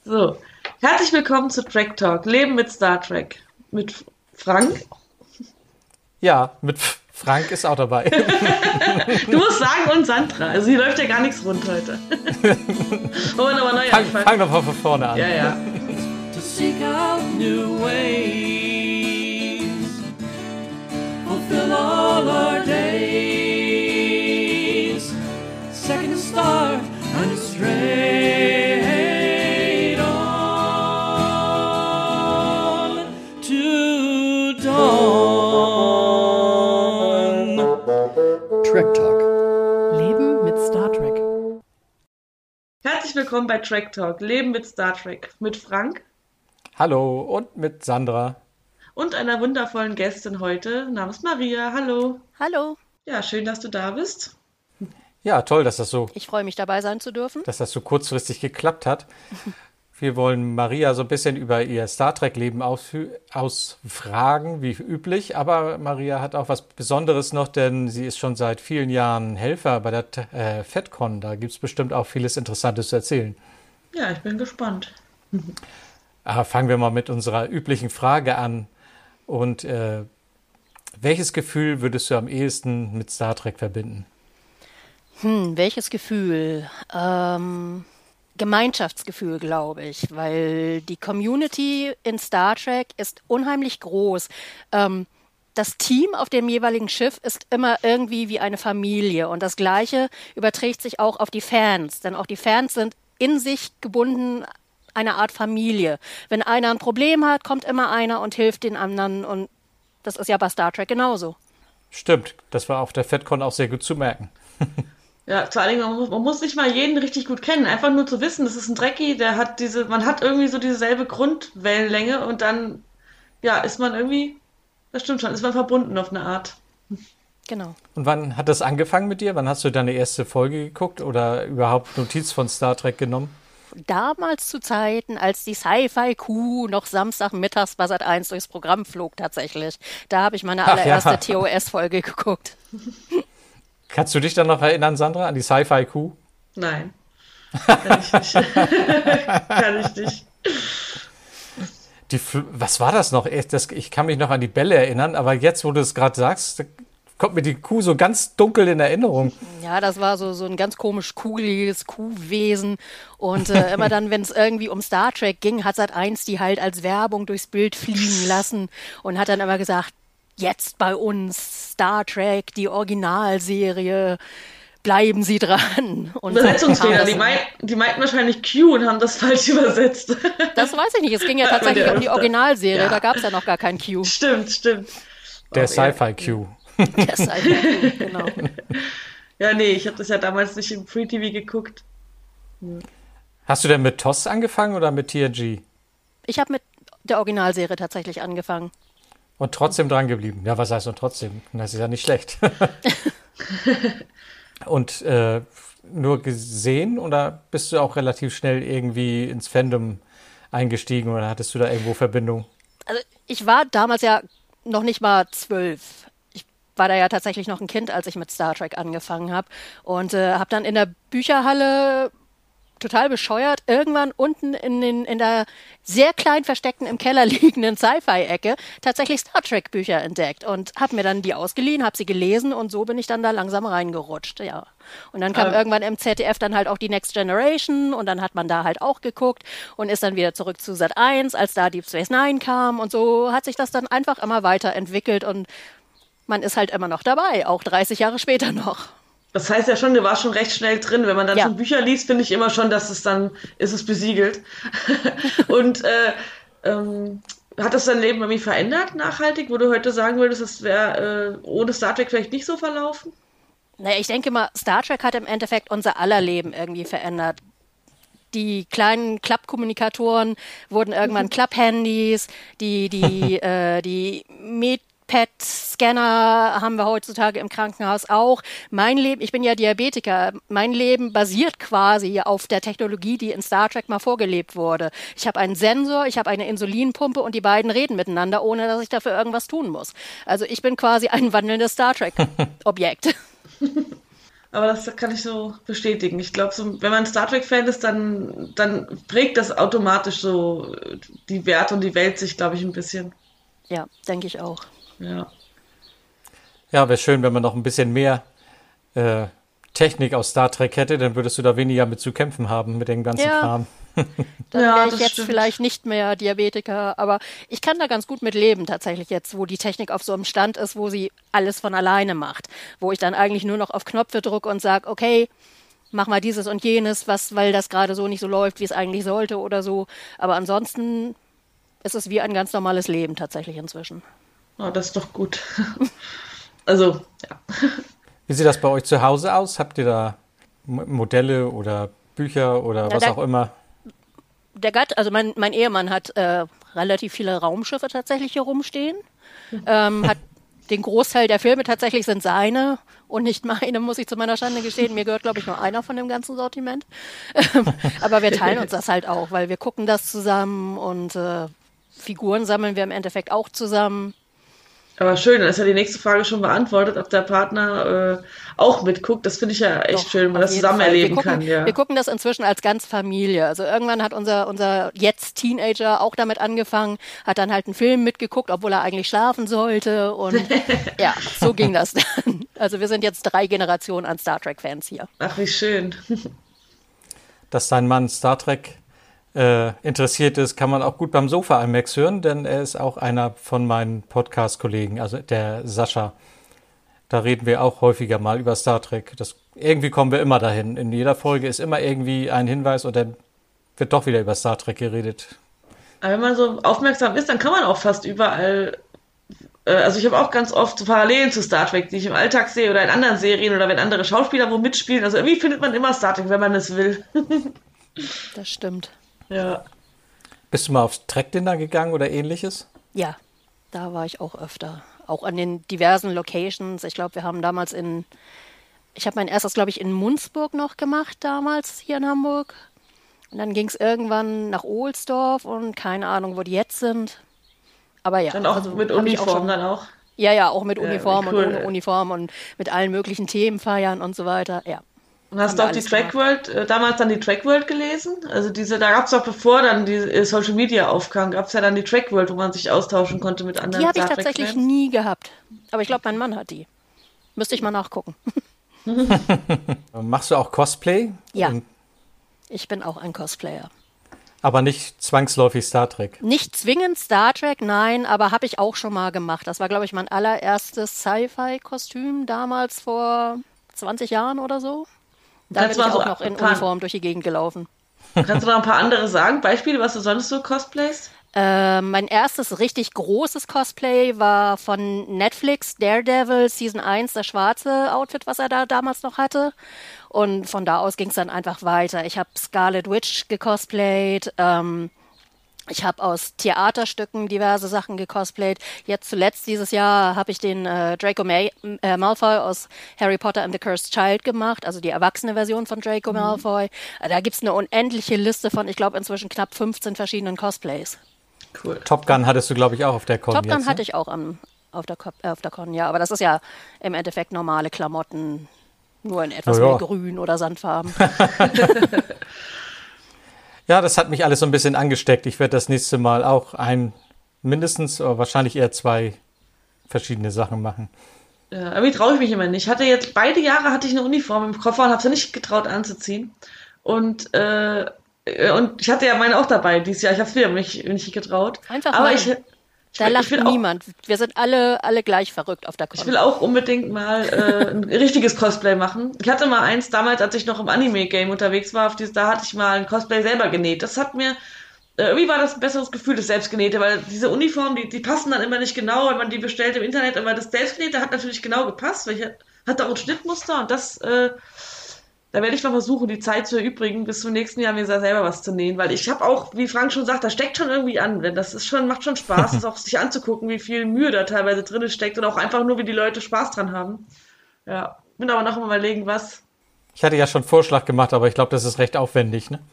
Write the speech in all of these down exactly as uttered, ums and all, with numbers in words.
So, herzlich willkommen zu Trek Talk, Leben mit Star Trek. Mit Frank. Ja, mit Frank ist auch dabei. Du musst sagen und Sandra, also hier läuft ja gar nichts rund heute. Wollen wir nochmal neu Fang, anfangen? fang doch mal von vorne an. Ja, ja. To seek out new ways, fulfill all our days, second star and straight on to dawn. Trek Talk. Leben mit Star Trek. Herzlich willkommen bei Trek Talk, Leben mit Star Trek. Mit Frank Hallo und mit Sandra. und einer wundervollen Gästin heute namens Maria. Hallo. Hallo, Ja, schön, dass du da bist. Ja, toll, dass das so, ich freue mich dabei sein zu dürfen. dass das so kurzfristig geklappt hat. Wir wollen Maria so ein bisschen über ihr Star Trek-Leben ausfü- ausfragen, wie üblich. Aber Maria hat auch was Besonderes noch, denn sie ist schon seit vielen Jahren Helfer bei der T- äh, FedCon. Da gibt es bestimmt auch vieles Interessantes zu erzählen. Ja, ich bin gespannt. Aber fangen wir mal mit unserer üblichen Frage an. Und äh, welches Gefühl würdest du am ehesten mit Star Trek verbinden? Hm, welches Gefühl? Ähm, Gemeinschaftsgefühl, glaube ich, weil die Community in Star Trek ist unheimlich groß. Ähm, das Team auf dem jeweiligen Schiff ist immer irgendwie wie eine Familie und das Gleiche überträgt sich auch auf die Fans, denn auch die Fans sind in sich gebunden, eine Art Familie. Wenn einer ein Problem hat, kommt immer einer und hilft den anderen und das ist ja bei Star Trek genauso. Stimmt, das war auf der FedCon auch sehr gut zu merken. Ja, vor allen Dingen, man muss, man muss nicht mal jeden richtig gut kennen. Einfach nur zu wissen, das ist ein Trekkie, der hat diese, man hat irgendwie so dieselbe Grundwellenlänge und dann, ja, ist man irgendwie, das stimmt schon, ist man verbunden auf eine Art. Genau. Und wann hat das angefangen mit dir? Wann hast du deine erste Folge geguckt oder überhaupt Notiz von Star Trek genommen? Damals zu Zeiten, als die Sci-Fi-Kuh noch Samstagmittags bei Sat eins durchs Programm flog tatsächlich. Da habe ich meine Ach allererste ja. T O S-Folge geguckt. Kannst du dich dann noch erinnern, Sandra, an die Sci-Fi-Kuh? Nein. Kann ich nicht. Kann ich nicht. Die, Fl- was war das noch? Echt, Das, ich kann mich noch an die Bälle erinnern, aber jetzt, wo du es gerade sagst, da kommt mir die Kuh so ganz dunkel in Erinnerung. Ja, das war so, so ein ganz komisch kugeliges Kuhwesen. Und äh, immer dann, wenn es irgendwie um Star Trek ging, hat Sat eins die halt als Werbung durchs Bild fliegen lassen und hat dann immer gesagt, jetzt bei uns Star Trek, die Originalserie, bleiben Sie dran. Und so kam Übersetzungsfehler, das die, dann. mein, die meinten wahrscheinlich Q und haben das falsch übersetzt. Das weiß ich nicht. Es ging ja Hört man tatsächlich ja um die öfter. Originalserie. Ja. Da gab es ja noch gar kein Q. Stimmt, stimmt. Der Oh, ja. Sci-Fi-Q. Der Sci-Fi Q, genau. Ja, nee, ich habe das ja damals nicht im Free T V geguckt. Hast du denn mit T O S angefangen oder mit T N G? Ich habe mit der Originalserie tatsächlich angefangen. Und trotzdem dran geblieben. Ja, was heißt und trotzdem? Das ist ja nicht schlecht. Und äh, nur gesehen oder bist du auch relativ schnell irgendwie ins Fandom eingestiegen oder hattest du da irgendwo Verbindung? Also ich war damals ja noch nicht mal zwölf. Ich war da ja tatsächlich noch ein Kind, als ich mit Star Trek angefangen habe. Und äh, habe dann in der Bücherhalle total bescheuert, irgendwann unten in, den, in der sehr klein versteckten im Keller liegenden Sci-Fi-Ecke tatsächlich Star Trek-Bücher entdeckt und habe mir dann die ausgeliehen, habe sie gelesen und so bin ich dann da langsam reingerutscht, ja. Und dann kam Ähm. irgendwann im Z D F dann halt auch die Next Generation und dann hat man da halt auch geguckt und ist dann wieder zurück zu Sat eins, als da Deep Space Nine kam und so hat sich das dann einfach immer weiterentwickelt und man ist halt immer noch dabei, auch dreißig Jahre später noch. Das heißt ja schon, du warst schon recht schnell drin. Wenn man dann Ja. schon Bücher liest, finde ich immer schon, dass es dann, ist es besiegelt. Und äh, ähm, hat das dein Leben irgendwie verändert, nachhaltig, wo du heute sagen würdest, das wäre äh, ohne Star Trek vielleicht nicht so verlaufen? Naja, ich denke mal, Star Trek hat im Endeffekt unser aller Leben irgendwie verändert. Die kleinen Klappkommunikatoren wurden irgendwann Klapphandys, die, die, äh, die Med-Pad-Scanner haben wir heutzutage im Krankenhaus auch. Mein Leben, ich bin ja Diabetiker, mein Leben basiert quasi auf der Technologie, die in Star Trek mal vorgelebt wurde. Ich habe einen Sensor, ich habe eine Insulinpumpe und die beiden reden miteinander, ohne dass ich dafür irgendwas tun muss. Also ich bin quasi ein wandelndes Star Trek-Objekt. Aber das kann ich so bestätigen. Ich glaube, so, wenn man Star Trek-Fan ist, dann, dann prägt das automatisch so die Werte und die Welt sich, glaube ich, ein bisschen. Ja, denke ich auch. Ja. Ja, wäre schön, wenn man noch ein bisschen mehr äh, Technik aus Star Trek hätte, dann würdest du da weniger mit zu kämpfen haben mit dem ganzen Ja. Kram. Dann Ja, wäre ich das jetzt stimmt. vielleicht nicht mehr Diabetiker, aber ich kann da ganz gut mit leben tatsächlich jetzt, wo die Technik auf so einem Stand ist, wo sie alles von alleine macht, wo ich dann eigentlich nur noch auf Knöpfe drücke und sage, okay, mach mal dieses und jenes, was, weil das gerade so nicht so läuft, wie es eigentlich sollte oder so. Aber ansonsten ist es wie ein ganz normales Leben tatsächlich inzwischen. Oh, das ist doch gut. Also, ja. Wie sieht das bei euch zu Hause aus? Habt ihr da M- Modelle oder Bücher oder Ja, was da- auch immer? Der Gatt, also mein, mein Ehemann hat äh, relativ viele Raumschiffe tatsächlich hier rumstehen. Ähm, hat den Großteil der Filme tatsächlich sind seine und nicht meine, muss ich zu meiner Schande gestehen. Mir gehört, glaube ich, nur einer von dem ganzen Sortiment. Ähm, Aber wir teilen uns das halt auch, weil wir gucken das zusammen und äh, Figuren sammeln wir im Endeffekt auch zusammen. Aber schön, dann ist ja die nächste Frage schon beantwortet, ob der Partner äh, auch mitguckt. Das finde ich ja echt Doch, schön, wenn man auf das jeden zusammen Fall. Wir erleben gucken, kann. Ja. wir gucken das inzwischen als ganz Familie. Also irgendwann hat unser, unser jetzt Teenager auch damit angefangen, hat dann halt einen Film mitgeguckt, obwohl er eigentlich schlafen sollte. Und ja, so ging das dann. Also wir sind jetzt drei Generationen an Star Trek-Fans hier. Ach, wie schön. Dass dein Mann Star Trek äh, interessiert ist, kann man auch gut beim Sofa IMAX hören, denn er ist auch einer von meinen Podcast-Kollegen, also der Sascha. Da reden wir auch häufiger mal über Star Trek. Das, irgendwie kommen wir immer dahin. In jeder Folge ist immer irgendwie ein Hinweis und dann wird doch wieder über Star Trek geredet. Aber wenn man so aufmerksam ist, dann kann man auch fast überall. Äh, also ich habe auch ganz oft so Parallelen zu Star Trek, die ich im Alltag sehe oder in anderen Serien oder wenn andere Schauspieler wo mitspielen. Also irgendwie findet man immer Star Trek, wenn man es will. Das stimmt. Ja. Bist du mal aufs Trek-Dinner gegangen oder ähnliches? Ja, da war ich auch öfter. Auch an den diversen Locations. Ich glaube, wir haben damals in, ich habe mein erstes, glaube ich, in Munzburg noch gemacht damals hier in Hamburg. Und dann ging es irgendwann nach Ohlsdorf und keine Ahnung, wo die jetzt sind. Aber ja, Dann auch also mit hab ich auch Uniform schon- dann auch. Ja, ja, auch mit Ja, Uniform wie cool, und ohne ey. Uniform und mit allen möglichen Themen feiern und so weiter. Ja. Und hast Haben du wir auch die alles Track World, äh, damals dann die Track World gelesen? Also diese, da gab es doch bevor dann die äh, Social Media aufkam, gab es ja dann die Track World, wo man sich austauschen konnte mit anderen Die habe ich Star Trek tatsächlich Fans. nie gehabt. Aber ich glaube, mein Mann hat die. Müsste ich mal nachgucken. Machst du auch Cosplay? Ja. Und, Ich bin auch ein Cosplayer. aber nicht zwangsläufig Star Trek. Nicht zwingend Star Trek, nein, aber habe ich auch schon mal gemacht. Das war, glaube ich, mein allererstes Sci-Fi-Kostüm damals vor zwanzig Jahren oder so. Da bin Kannst ich du mal auch so noch in ein paar- Uniform durch die Gegend gelaufen. Kannst du noch ein paar andere sagen? Beispiele, was du sonst so cosplayst? Äh, mein erstes richtig großes Cosplay war von Netflix, Daredevil, Season eins, das schwarze Outfit, was er da damals noch hatte. Und von da aus ging es dann einfach weiter. Ich habe Scarlet Witch gecosplayt, ähm, ich habe aus Theaterstücken diverse Sachen gecosplayt. Jetzt zuletzt dieses Jahr habe ich den äh, Draco May, äh, Malfoy aus Harry Potter and the Cursed Child gemacht, also die erwachsene Version von Draco Malfoy. Äh, Da gibt's eine unendliche Liste von, ich glaube, inzwischen knapp fünfzehn verschiedenen Cosplays. Cool. Top Gun hattest du, glaube ich, auch auf der Con Top Gun jetzt, hatte ne? ich auch am, auf, der, Ko- äh, auf der Con, ja. Aber das ist ja im Endeffekt normale Klamotten, nur in etwas Na ja. mehr Grün oder Sandfarben. Ja, das hat mich alles so ein bisschen angesteckt. Ich werde das nächste Mal auch ein, mindestens, aber wahrscheinlich eher zwei verschiedene Sachen machen. Ja, irgendwie traue ich mich immer nicht. Ich hatte jetzt beide Jahre hatte ich eine Uniform im Koffer und habe sie nicht getraut anzuziehen. Und äh, und ich hatte ja meine auch dabei dieses Jahr. Ich habe es wieder mich nicht getraut. Einfach Aber machen. ich, ich, Da will- lacht ich will auch, niemand. Wir sind alle, alle gleich verrückt auf der ich Con. will auch unbedingt mal äh, ein richtiges Cosplay machen. Ich hatte mal eins damals, als ich noch im Anime-Game unterwegs war. Auf dieses, da hatte ich mal ein Cosplay selber genäht. Das hat mir äh, irgendwie war das ein besseres Gefühl, das Selbstgenähte, weil diese Uniformen, die, die passen dann immer nicht genau, wenn man die bestellt im Internet. Aber das Selbstgenähte hat natürlich genau gepasst, weil ich hatte auch ein Schnittmuster und das äh, da werde ich mal versuchen, die Zeit zu erübrigen, bis zum nächsten Jahr mir selber was zu nähen, weil ich habe auch, wie Frank schon sagt, das steckt schon irgendwie an. Denn das ist schon, macht schon Spaß, das auch sich anzugucken, wie viel Mühe da teilweise drin steckt und auch einfach nur, wie die Leute Spaß dran haben. Ja, bin aber noch am Überlegen, was. Ich hatte ja schon einen Vorschlag gemacht, aber ich glaube, das ist recht aufwendig, ne?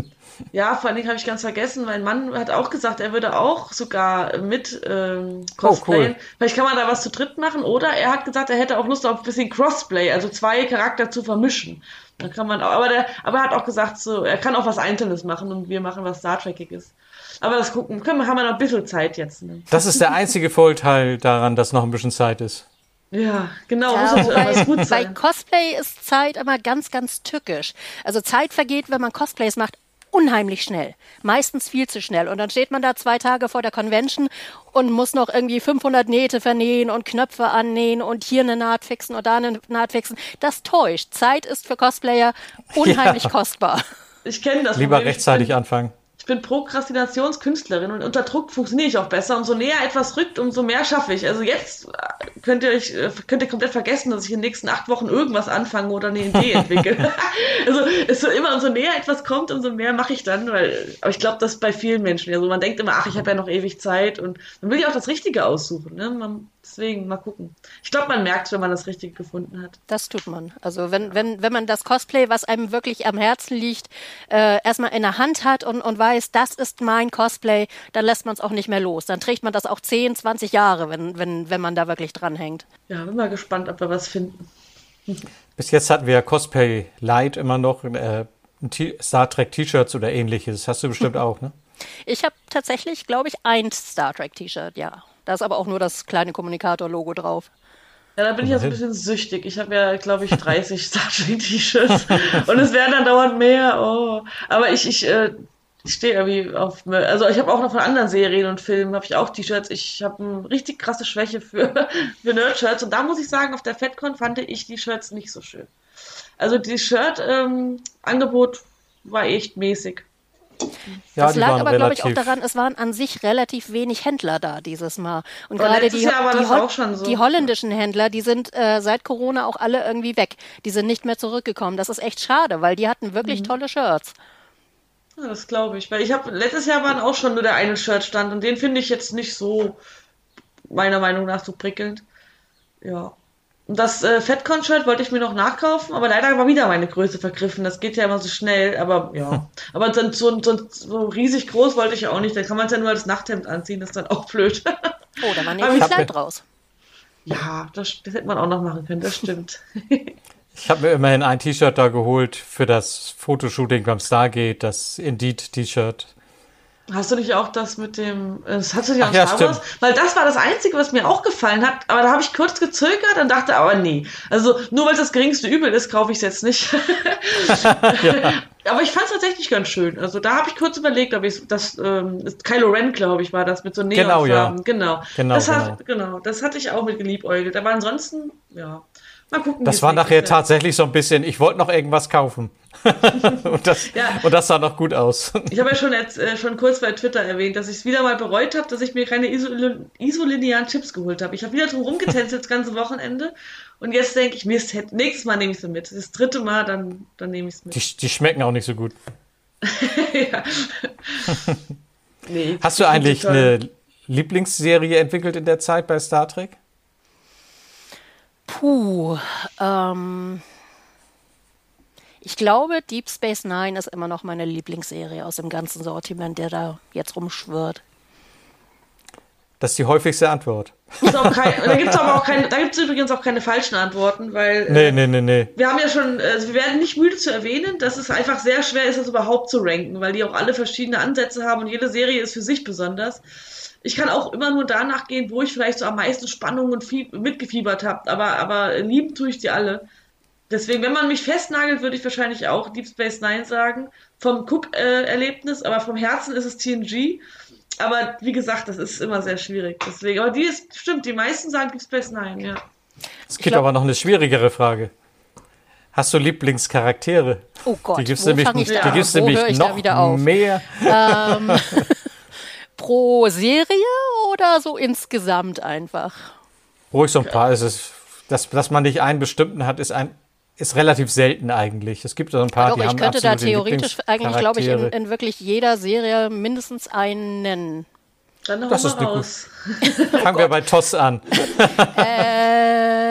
Ja, vor allen Dingen habe ich ganz vergessen, mein Mann hat auch gesagt, er würde auch sogar mit ähm, Oh, cosplayen. cool. Vielleicht kann man da was zu dritt machen. Oder er hat gesagt, er hätte auch Lust auf ein bisschen Crossplay, also zwei Charakter zu vermischen. Dann kann man auch, aber der, aber er hat auch gesagt, so, er kann auch was Einzelnes machen und wir machen was Star Trekiges. Aber das gucken, können wir, haben wir noch ein bisschen Zeit jetzt. Ne? Das ist der einzige Vorteil daran, dass noch ein bisschen Zeit ist. Ja, genau, Ja, muss das wobei, irgendwas gut bei sein. Cosplay ist Zeit immer ganz, ganz tückisch. Also Zeit vergeht, wenn man Cosplays macht, unheimlich schnell. Meistens viel zu schnell. Und dann steht man da zwei Tage vor der Convention und muss noch irgendwie fünfhundert Nähte vernähen und Knöpfe annähen und hier eine Naht fixen und da eine Naht fixen. Das täuscht. Zeit ist für Cosplayer unheimlich Ja. kostbar. Ich kenne das Lieber Problem. rechtzeitig ich bin, anfangen. Ich bin Prokrastinationskünstlerin und unter Druck funktioniere ich auch besser. Umso näher etwas rückt, umso mehr schaffe ich. Also jetzt äh, könnt ihr euch äh, könnt ihr komplett vergessen, dass ich in den nächsten acht Wochen irgendwas anfange oder eine Idee entwickle. Also es wird immer, umso näher etwas kommt, umso mehr mache ich dann. Weil, aber ich glaube, das ist bei vielen Menschen. Also man denkt immer, ach, ich habe ja noch ewig Zeit und man will ja auch das Richtige aussuchen. Ne? Man, deswegen mal gucken. Ich glaube, man merkt, wenn man das Richtige gefunden hat. Das tut man. Also wenn, wenn, wenn man das Cosplay, was einem wirklich am Herzen liegt, äh, erstmal in der Hand hat und, und weiß, das ist mein Cosplay, dann lässt man es auch nicht mehr los. Dann trägt man das auch zehn, zwanzig Jahre, wenn, wenn, wenn man da wirklich dranhängt. Ja, bin mal gespannt, ob wir was finden. Bis jetzt hatten wir ja Cosplay Light immer noch, äh, ein T- Star Trek T-Shirts oder ähnliches. Hast du bestimmt auch, ne? Ich habe tatsächlich, glaube ich, ein Star Trek T-Shirt, ja. Da ist aber auch nur das kleine Kommunikator-Logo drauf. Ja, da bin ich ja so ein bisschen süchtig. Ich habe ja, glaube ich, dreißig Star Trek T-Shirts und es werden dann dauernd mehr. Oh. Aber ich, ich, äh, ich stehe irgendwie auf, also ich habe auch noch von anderen Serien und Filmen habe ich auch T-Shirts. Ich habe eine richtig krasse Schwäche für, für Nerd-Shirts und da muss ich sagen, auf der FedCon fand ich die Shirts nicht so schön. Also die Shirt-Angebot war echt mäßig. Ja, das die lag waren aber, glaube ich, auch relativ- daran, es waren an sich relativ wenig Händler da dieses Mal. Und Aber gerade letztes die, Jahr war die, das Hol- auch schon so. die holländischen Händler, die sind äh, seit Corona auch alle irgendwie weg. Die sind nicht mehr zurückgekommen. Das ist echt schade, weil die hatten wirklich tolle Shirts. Ja, das glaube ich. Weil ich habe, letztes Jahr waren auch schon nur der eine Shirtstand und den finde ich jetzt nicht so, meiner Meinung nach, so prickelnd. Ja. Und das äh, FedCon-Shirt wollte ich mir noch nachkaufen, aber leider war wieder meine Größe vergriffen. Das geht ja immer so schnell, aber ja. Aber so, so, so, so riesig groß wollte ich ja auch nicht. Dann kann man es ja nur als Nachthemd anziehen, das ist dann auch blöd. Oh, da war Aber nämlich ich ein hab- Kleid draus. Ja, das, das hätte man auch noch machen können, das stimmt. Ich habe mir immerhin ein T-Shirt da geholt für das Fotoshooting beim Stargate, das Indeed-T-Shirt. Hast du nicht auch das mit dem, das hast du nicht Ach auch ja, Star Wars? stimmt. Weil das war das Einzige, was mir auch gefallen hat, aber da habe ich kurz gezögert und dachte, aber nee. Also nur weil es das geringste Übel ist, kaufe ich es jetzt nicht. Aber ich fand es tatsächlich ganz schön. Also da habe ich kurz überlegt, ob ich das, ähm, ist Kylo Ren, glaube ich, war das mit so Genau, Neonfarben. ja. Genau. Genau, das hat, genau. genau. Das hatte ich auch mit geliebäugelt. Aber ansonsten, ja. Mal gucken. wie Das es war nächstes nachher Jahr- tatsächlich so ein bisschen, ich wollte noch irgendwas kaufen. und, das, Ja. und das sah noch gut aus. Ich habe ja schon jetzt äh, schon kurz bei Twitter erwähnt, dass ich es wieder mal bereut habe, dass ich mir keine iso- isolinearen Chips geholt habe. Ich habe wieder drum rumgetänzelt das ganze Wochenende und jetzt denke ich, Mist, hätte- nächstes Mal nehme ich sie mit. Das dritte Mal, dann, dann nehme ich es mit. Die, die schmecken auch nicht so gut. Ja. Nee, Hast du ich find eigentlich sie toll. eine Lieblingsserie entwickelt in der Zeit bei Star Trek? Puh, ähm, ich glaube, Deep Space Nine ist immer noch meine Lieblingsserie aus dem ganzen Sortiment, der da jetzt rumschwirrt. Das ist die häufigste Antwort. Ist auch kein, da gibt es aber auch keine, da gibt's übrigens auch keine falschen Antworten, weil Nee, äh, nee, nee, nee. wir haben ja schon, also wir werden nicht müde zu erwähnen, dass es einfach sehr schwer ist, das überhaupt zu ranken, weil die auch alle verschiedene Ansätze haben und jede Serie ist für sich besonders. Ich kann auch immer nur danach gehen, wo ich vielleicht so am meisten Spannung und Fie- mitgefiebert habe, aber, aber lieben tue ich die alle. Deswegen, wenn man mich festnagelt, würde ich wahrscheinlich auch Deep Space Nine sagen. Vom Cook-Erlebnis, aber vom Herzen ist es T N G. Aber wie gesagt, das ist immer sehr schwierig. Deswegen, aber die ist, stimmt, die meisten sagen Deep Space Nine, ja. Es gibt glaub- aber noch eine schwierigere Frage. Hast du Lieblingscharaktere? Oh Gott, die gibt's wo nämlich, fange ich die da an? gibt's Wo nämlich höre ich da noch wieder auf? mehr. Ähm, pro Serie oder so insgesamt einfach? Ruhig so ein paar. Es ist, dass, dass man nicht einen bestimmten hat, ist, ein, ist relativ selten eigentlich. Es gibt so ein paar, Doch, die ich haben könnte da absolute theoretisch eigentlich, glaube ich, in, Lieblingscharaktere. in wirklich jeder Serie mindestens einen nennen. Dann hau Das mal ist eine raus. Fangen wir bei T O S an. Äh,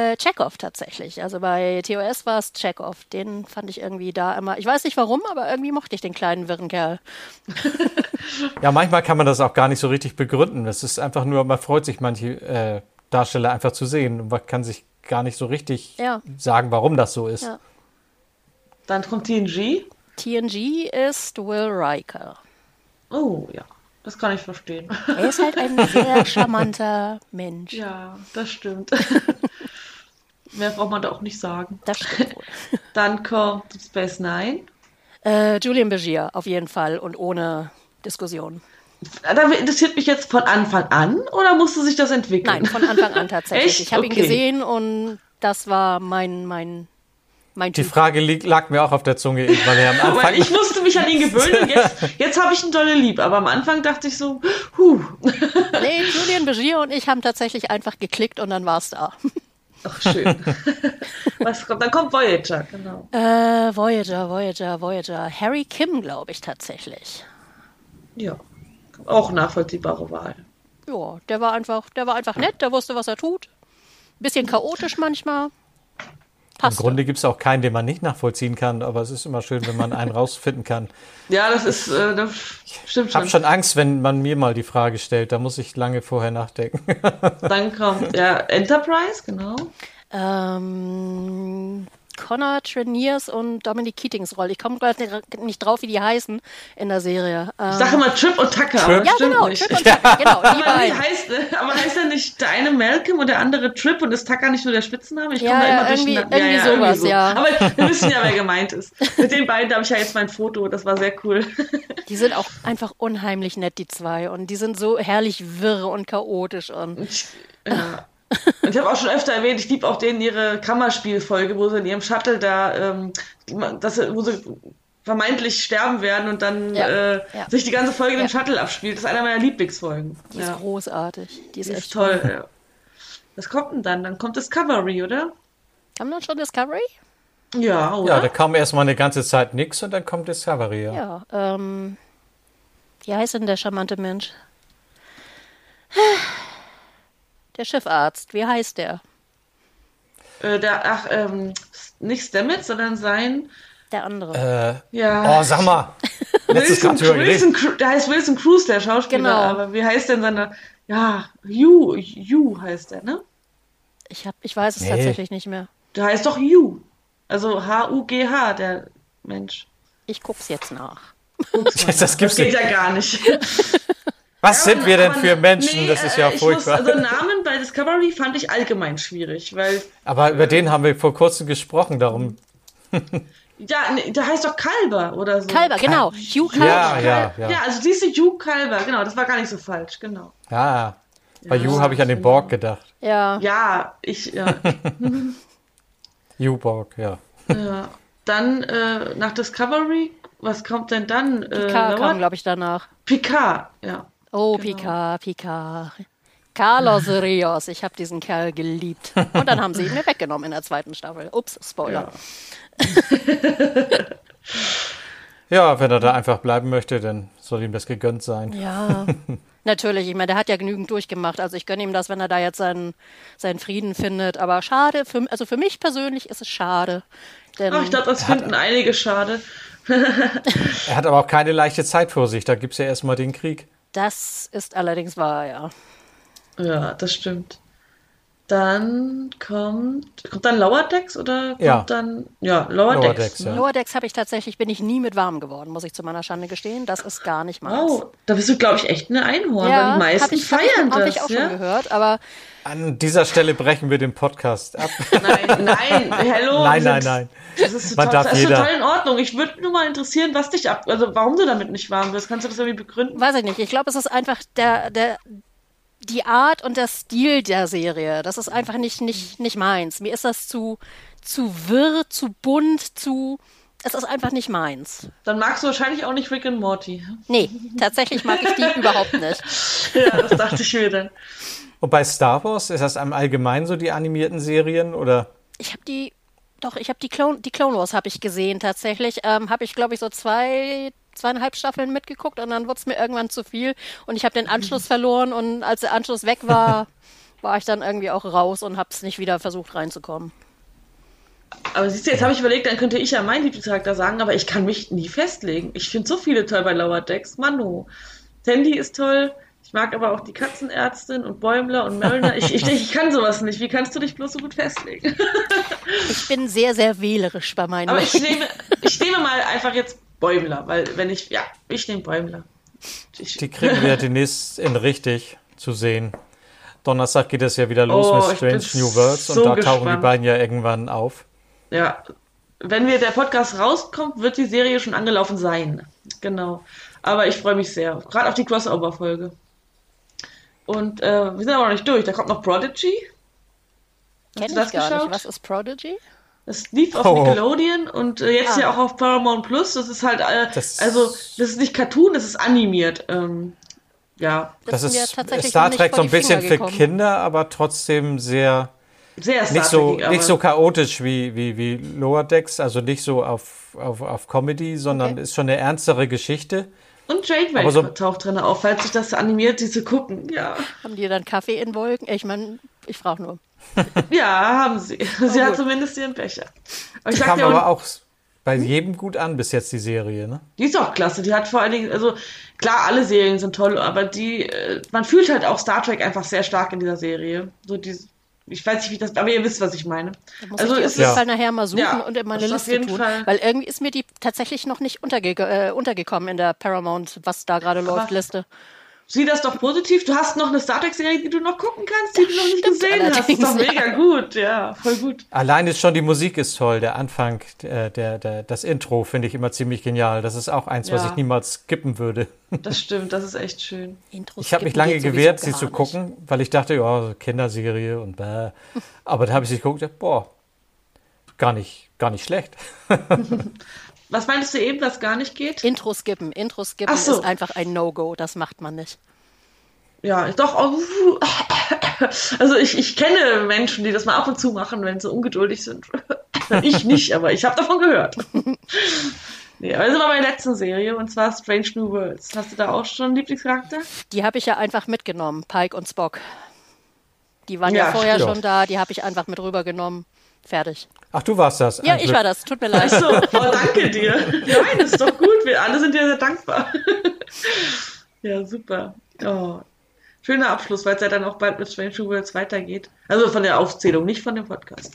äh, Chekhov tatsächlich. Also bei T O S war es Chekhov. Den fand ich irgendwie da immer. Ich weiß nicht warum, aber irgendwie mochte ich den kleinen wirren Kerl. Ja, manchmal kann man das auch gar nicht so richtig begründen. Es ist einfach nur, man freut sich, manche äh, Darsteller einfach zu sehen. Und man kann sich gar nicht so richtig Ja. sagen, warum das so ist. Ja. Dann kommt T N G. T N G ist Will Riker. Oh, ja. Das kann ich verstehen. Er ist halt ein sehr charmanter Mensch. Ja, das stimmt. Mehr braucht man da auch nicht sagen. Das stimmt wohl. Dann kommt Space Nine. Äh, Julian Begier, auf jeden Fall und ohne Diskussion. Da interessiert mich jetzt von Anfang an oder musste sich das entwickeln? Nein, von Anfang an tatsächlich. Echt? Ich habe ihn Okay. gesehen und das war mein, mein, mein Die Typ. Frage lieg, lag mir auch auf der Zunge, weil er am Aber Anfang... ich musste mich an ihn gewöhnen und jetzt, jetzt habe ich ihn dolle lieb. Aber am Anfang dachte ich so, huh. Nee, Julian Begier und ich haben tatsächlich einfach geklickt und dann war es da. Ach, schön. Was kommt? Dann kommt Voyager, genau. Äh, Voyager, Voyager, Voyager. Harry Kim, glaube ich tatsächlich. Ja, auch nachvollziehbare Wahl. Ja, der war einfach, der war einfach nett, der wusste, was er tut. Bisschen chaotisch manchmal. Im Passt. Grunde gibt es auch keinen, den man nicht nachvollziehen kann, aber es ist immer schön, wenn man einen rausfinden kann. Ja, das ist, äh, das stimmt Ich habe schon. schon Angst, wenn man mir mal die Frage stellt, da muss ich lange vorher nachdenken. Dann kommt ja Enterprise, genau. Ähm, Connor Treniers und Dominic Keatings Rolle. Ich komme gerade nicht drauf, wie die heißen in der Serie. Ähm, Ich sage immer Trip und Tucker, aber das ja, stimmt genau, nicht. Trip und Tucker, genau, die Aber, wie beiden. heißt, aber heißt er nicht der eine Malcolm und der andere Trip und ist Tucker nicht nur der Spitzname? Ich Ja, komme da ja, immer irgendwie- durcheinander. irgendwie sowas, ja. Aber wir wissen ja, wer gemeint ist. Mit den beiden habe ich ja jetzt mein Foto, das war sehr cool. Die sind auch einfach unheimlich nett, die zwei. Und die sind so herrlich wirr und chaotisch. Und Ja. Und ich habe auch schon öfter erwähnt, ich liebe auch denen ihre Kammerspielfolge, wo sie in ihrem Shuttle da, ähm, das, wo sie vermeintlich sterben werden und dann Ja, äh, ja. sich die ganze Folge in dem Ja. Shuttle abspielt. Das ist einer meiner Lieblingsfolgen. die ist Ja. großartig. Die ist Die echt ist toll. Ja. Was kommt denn dann? Dann kommt Discovery, oder? Haben wir schon Discovery? Ja, oder? Ja, da kam erstmal eine ganze Zeit nichts und dann kommt Discovery. Ja. Ja. Ähm, wie heißt denn der charmante Mensch? Der Schiffarzt. Wie heißt der? Äh, der, ach, ähm, nicht Stamets, sondern sein, Der andere. Äh, ja, oh, sag mal. Letztes Wilson, Mal drüber Wilson, geredet. Cru- der heißt Wilson Cruz, der Schauspieler, Genau. aber wie heißt denn seine, ja, Hugh, Hugh heißt der, ne? Ich, hab, ich weiß es Nee. tatsächlich nicht mehr. Der heißt doch Hugh. Also H U G H, der Mensch. Ich guck's jetzt nach. Guck's mal Das nach. gibt's geht nicht. ja gar nicht. Was Ja, sind wir denn aber- für Menschen? nee, Das ist ja äh, ich muss, furchtbar. also Namen bei Discovery fand ich allgemein schwierig, weil, Aber über den haben wir vor kurzem gesprochen, darum. ja, nee, der heißt doch Kalber oder so. Kalber, genau. Hugh Kalber. Ja, ja, Ja, ja. also diese Hugh Kalber, genau, das war gar nicht so falsch, genau. Ja, bei Ja, You habe ich an den genau. Borg gedacht. Ja. Ja, ich, ja. You-Borg, ja. ja. Dann äh, nach Discovery, was kommt denn dann? Äh, Picard Lower- kam, glaube ich, danach. Picard, ja. Oh, Genau. Picard, Picard. Carlos Rios, ich habe diesen Kerl geliebt. Und dann haben sie ihn mir weggenommen in der zweiten Staffel. Ups, Spoiler. Ja, wenn er da einfach bleiben möchte, dann soll ihm das gegönnt sein. Ja, natürlich. Ich meine, der hat ja genügend durchgemacht. Also ich gönne ihm das, wenn er da jetzt seinen, seinen Frieden findet. Aber schade, für, also für mich persönlich ist es schade. Denn Ach, ich glaube, das finden einige schade. Er hat aber auch keine leichte Zeit vor sich. Da gibt es ja erstmal den Krieg. das ist allerdings wahr, ja. Ja, das stimmt. Dann kommt, kommt dann Lower Decks oder kommt Ja. dann, ja, Lower, Lower Decks. Decks, ja. Lower Decks habe ich tatsächlich, bin ich nie mit warm geworden, muss ich zu meiner Schande gestehen. Das ist gar nicht meins. Wow, da bist du, glaube ich, echt eine Einhorn, weil die hab meisten ich, hab feiern ich, hab das, ich auch ja? schon gehört, aber An dieser Stelle brechen wir den Podcast ab. Nein, nein, hello. Nein, wir nein, sind- nein. Das ist Man total, darf das ist jeder. total in Ordnung. Ich würde nur mal interessieren, was dich ab, also warum du damit nicht warm wirst. Kannst du das irgendwie begründen? weiß ich nicht. Ich glaube, es ist einfach der, der, die Art und der Stil der Serie. Das ist einfach nicht, nicht, nicht meins. Mir ist das zu, zu wirr, zu bunt, zu. Es ist einfach nicht meins. Dann magst du wahrscheinlich auch nicht Rick and Morty. Nee, tatsächlich mag ich die überhaupt nicht. Ja, das dachte ich mir dann. Und bei Star Wars, ist das im Allgemeinen so die animierten Serien? Oder? Ich habe die, doch, ich habe die Clone, die Clone Wars habe ich gesehen tatsächlich. Ähm, habe ich, glaube ich, so zwei, zweieinhalb Staffeln mitgeguckt und dann wurde es mir irgendwann zu viel und ich habe den Anschluss verloren und als der Anschluss weg war, war ich dann irgendwie auch raus und hab's nicht wieder versucht reinzukommen. Aber siehst du, jetzt habe ich überlegt, dann könnte ich ja meinen Lieblingscharakter sagen, aber ich kann mich nie festlegen. Ich finde so viele toll bei Lower Decks. Manu. Tandy ist toll. Ich mag aber auch die Katzenärztin und Bäumler und Mariner. Ich, ich, ich kann sowas nicht. Wie kannst du dich bloß so gut festlegen? Ich bin sehr, sehr wählerisch bei meinen Aber ich Leuten. nehme, ich nehme mal einfach jetzt Bäumler, weil wenn ich, ja, ich nehme Bäumler. Ich, Die kriegen wir demnächst in richtig zu sehen. Donnerstag geht es ja wieder los Oh, mit ich bin Strange New Worlds so und da tauchen die gespannt. beiden ja irgendwann auf. ja, wenn wir der Podcast rauskommt, wird die Serie schon angelaufen sein. Genau. Aber ich freue mich sehr. Gerade auf die Crossover-Folge. Und äh, wir sind aber noch nicht durch. Da kommt noch Prodigy. Hast Kenn du ich das gar geschaut? nicht. Was ist Prodigy? Das lief auf Oh. Nickelodeon und äh, jetzt Ah. ja auch auf Paramount Plus. Das ist halt, äh, Das- also, das ist nicht Cartoon, das ist animiert. Ähm, ja, Das sind wir ist tatsächlich Star noch nicht Trek vor so die ein bisschen Finger für gekommen. Kinder, aber trotzdem sehr sehr Star nicht so, Trek-ig, aber nicht so chaotisch wie, wie, wie Lower Decks, also nicht so auf, auf, auf Comedy, sondern Okay. ist schon eine ernstere Geschichte. Und Janeway aber so- taucht drin auf, falls sich das animiert, diese gucken. Ja, Haben die dann Kaffee in Wolken? Ich meine, ich frage nur. ja, haben sie. Sie hat gut. zumindest ihren Becher. Aber ich sag Kam dir, aber und- auch bei jedem gut an bis jetzt die Serie, ne? die ist auch klasse. Die hat vor allen Dingen, also klar, alle Serien sind toll, aber die, äh, man fühlt halt auch Star Trek einfach sehr stark in dieser Serie. So die, ich weiß nicht, wie das, aber ihr wisst, was ich meine. Da muss Also ich die auf ist jeden Ja. Fall nachher mal suchen Ja, und in meine das ist auf Liste jeden tun. Fall- Weil irgendwie ist mir die tatsächlich noch nicht unterge äh, untergekommen in der Paramount, was da gerade läuft, Liste. Sieh das doch positiv. Du hast noch eine Star Trek-Serie, die du noch gucken kannst, die du noch nicht stimmt gesehen hast. Das ist doch allerdings, mega gut. Ja, voll gut. Allein ist schon die Musik ist toll. Der Anfang, der, der, der, das Intro finde ich immer ziemlich genial. Das ist auch eins, was Ja. ich niemals skippen würde. Das stimmt, das ist echt schön. Intros Ich habe mich skippen lange geht sowieso gewehrt, sie gar zu nicht. gucken, weil ich dachte, ja, so Kinderserie und bäh. Aber da habe ich sie geguckt, ja, boah, gar nicht, gar nicht schlecht. Was meintest du eben, was gar nicht geht? Intro skippen. Intro skippen Ach so. ist einfach ein No-Go. Das macht man nicht. Ja, doch. Oh, also ich, ich kenne Menschen, die das mal ab und zu machen, wenn sie ungeduldig sind. Ich nicht, aber ich habe davon gehört. Nee, aber das ist aber meine letzte Serie und zwar Strange New Worlds. Hast du da auch schon einen Lieblingscharakter? Die habe ich ja einfach mitgenommen. Pike und Spock. Die waren ja, Ja, vorher stimmt. schon da. Die habe ich einfach mit rübergenommen. Fertig. Ach, du warst das. Ja, Ein ich Glück. war das. Tut mir leid. So, oh, danke dir. Nein, das ist doch gut. Wir alle sind dir sehr dankbar. Ja, super. Oh. Schöner Abschluss, weil es ja dann auch bald mit Strange New Worlds weitergeht. Also von der Aufzählung, nicht von dem Podcast.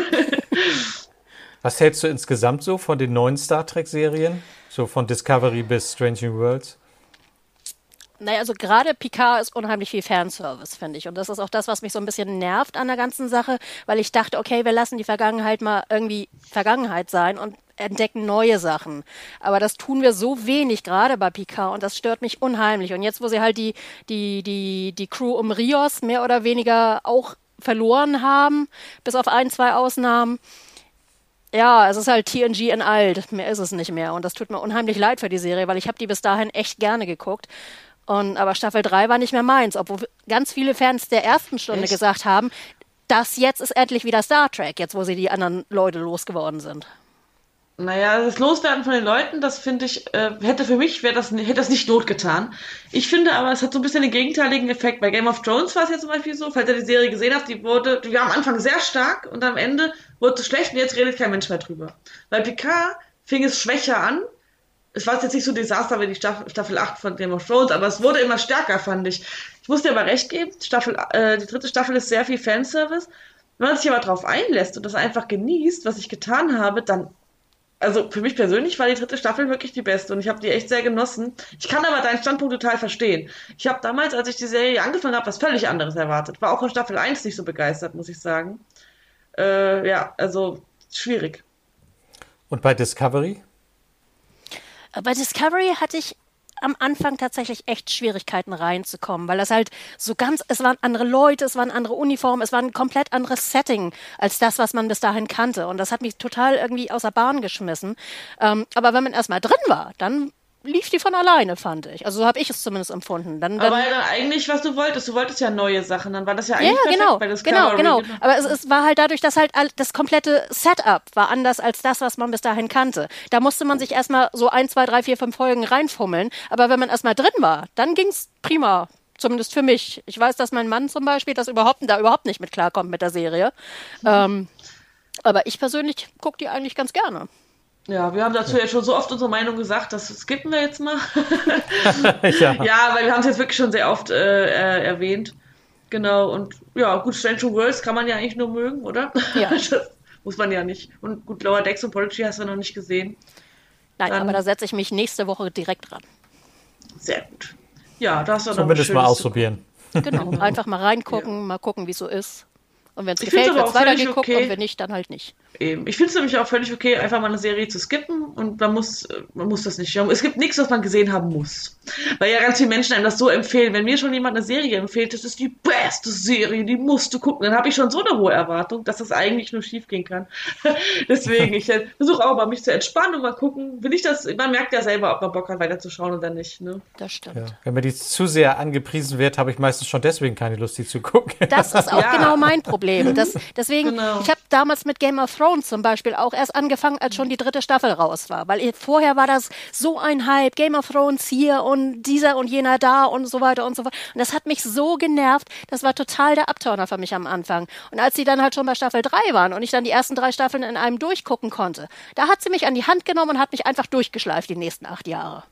Was hältst du insgesamt so von den neuen Star Trek-Serien? So von Discovery bis Strange New Worlds? Naja, also gerade Picard ist unheimlich viel Fanservice, finde ich. Und das ist auch das, was mich so ein bisschen nervt an der ganzen Sache, weil ich dachte, okay, wir lassen die Vergangenheit mal irgendwie Vergangenheit sein und entdecken neue Sachen. Aber das tun wir so wenig, gerade bei Picard, und das stört mich unheimlich. Und jetzt, wo sie halt die, die, die, die Crew um Rios mehr oder weniger auch verloren haben, bis auf ein, zwei Ausnahmen, ja, es ist halt T N G in alt, mehr ist es nicht mehr. Und das tut mir unheimlich leid für die Serie, weil ich habe die bis dahin echt gerne geguckt. Und, aber Staffel drei war nicht mehr meins, obwohl ganz viele Fans der ersten Stunde Echt? gesagt haben, das jetzt ist endlich wieder Star Trek, jetzt wo sie die anderen Leute losgeworden sind. Naja, das Loswerden von den Leuten, das finde ich, äh, hätte für mich, wäre das, hätte das nicht Not getan. Ich finde aber, es hat so ein bisschen den gegenteiligen Effekt. Bei Game of Thrones war es ja zum Beispiel so, falls ihr die Serie gesehen habt, die wurde, die war am Anfang sehr stark und am Ende wurde es schlecht und jetzt redet kein Mensch mehr drüber. Bei Picard fing es schwächer an. Es war jetzt nicht so Desaster wie die Staffel, Staffel acht von Game of Thrones, aber es wurde immer stärker, fand ich. Ich muss dir aber recht geben, Staffel, äh, die dritte Staffel ist sehr viel Fanservice. Wenn man sich aber drauf einlässt und das einfach genießt, was ich getan habe, dann, also für mich persönlich war die dritte Staffel wirklich die beste und ich habe die echt sehr genossen. Ich kann aber deinen Standpunkt total verstehen. Ich habe damals, als ich die Serie angefangen habe, was völlig anderes erwartet. War auch von Staffel eins nicht so begeistert, muss ich sagen. Äh, ja, also schwierig. Und bei Discovery? Bei Discovery hatte ich am Anfang tatsächlich echt Schwierigkeiten reinzukommen, weil das halt so ganz, es waren andere Leute, es waren andere Uniformen, es war ein komplett anderes Setting als das, was man bis dahin kannte. Und das hat mich total irgendwie außer Bahn geschmissen. Ähm, aber wenn man erstmal drin war, dann lief die von alleine, fand ich. Also so habe ich es zumindest empfunden. Dann, dann, Aber ja dann eigentlich, was du wolltest, du wolltest ja neue Sachen, dann war das ja ja, eigentlich perfekt genau, bei Discovery. genau, genau. Aber es, es war halt dadurch, dass halt all, das komplette Setup war anders als das, was man bis dahin kannte. Da musste man sich erstmal so ein, zwei, drei, vier, fünf Folgen reinfummeln. Aber wenn man erstmal drin war, dann ging's prima zumindest für mich. Ich weiß, dass mein Mann zum Beispiel das überhaupt, da überhaupt nicht mit klarkommt mit der Serie. Ähm, aber ich persönlich gucke die eigentlich ganz gerne. Ja, wir haben dazu ja schon so oft unsere Meinung gesagt, das skippen wir jetzt mal. Ja. Ja, weil wir haben es jetzt wirklich schon sehr oft äh, äh, erwähnt. Genau, und ja, gut, Strange Worlds kann man ja eigentlich nur mögen, oder? Ja. Das muss man ja nicht. Und gut, Lower Decks und Prodigy hast du noch nicht gesehen. Nein, Dann- aber da setze ich mich nächste Woche direkt dran. Sehr gut. Ja, da hast du noch Zumindest was mal Schönes ausprobieren. Genau, einfach mal reingucken, mal gucken, wie es so ist. Und wenn es Ich gefällt, find's aber wird es auch völlig weitergeguckt okay. und wenn nicht, dann halt nicht. Eben. Ich finde es nämlich auch völlig okay, einfach mal eine Serie zu skippen und man muss, äh, man muss das nicht. Es gibt nichts, was man gesehen haben muss. Weil ja ganz viele Menschen einem das so empfehlen. Wenn mir schon jemand eine Serie empfiehlt, das ist die beste Serie, die musst du gucken, dann habe ich schon so eine hohe Erwartung, dass das eigentlich nur schief gehen kann. Deswegen, ich äh, versuche auch mal mich zu entspannen und mal gucken, will ich das, man merkt ja selber, ob man Bock hat, weiterzuschauen oder nicht. Ne? Das stimmt. Ja. Wenn mir die zu sehr angepriesen wird, habe ich meistens schon deswegen keine Lust, die zu gucken. Das ist auch Ja. genau mein Problem. Das, deswegen, Genau. ich habe damals mit Game of Thrones zum Beispiel auch erst angefangen, als schon die dritte Staffel raus war. Weil ich- vorher war das so ein Hype, Game of Thrones hier und dieser und jener da und so weiter und so fort. Und das hat mich so genervt, das war total der Abturner für mich am Anfang. Und als sie dann halt schon bei Staffel drei waren und ich dann die ersten drei Staffeln in einem durchgucken konnte, da hat sie mich an die Hand genommen und hat mich einfach durchgeschleift die nächsten acht Jahre.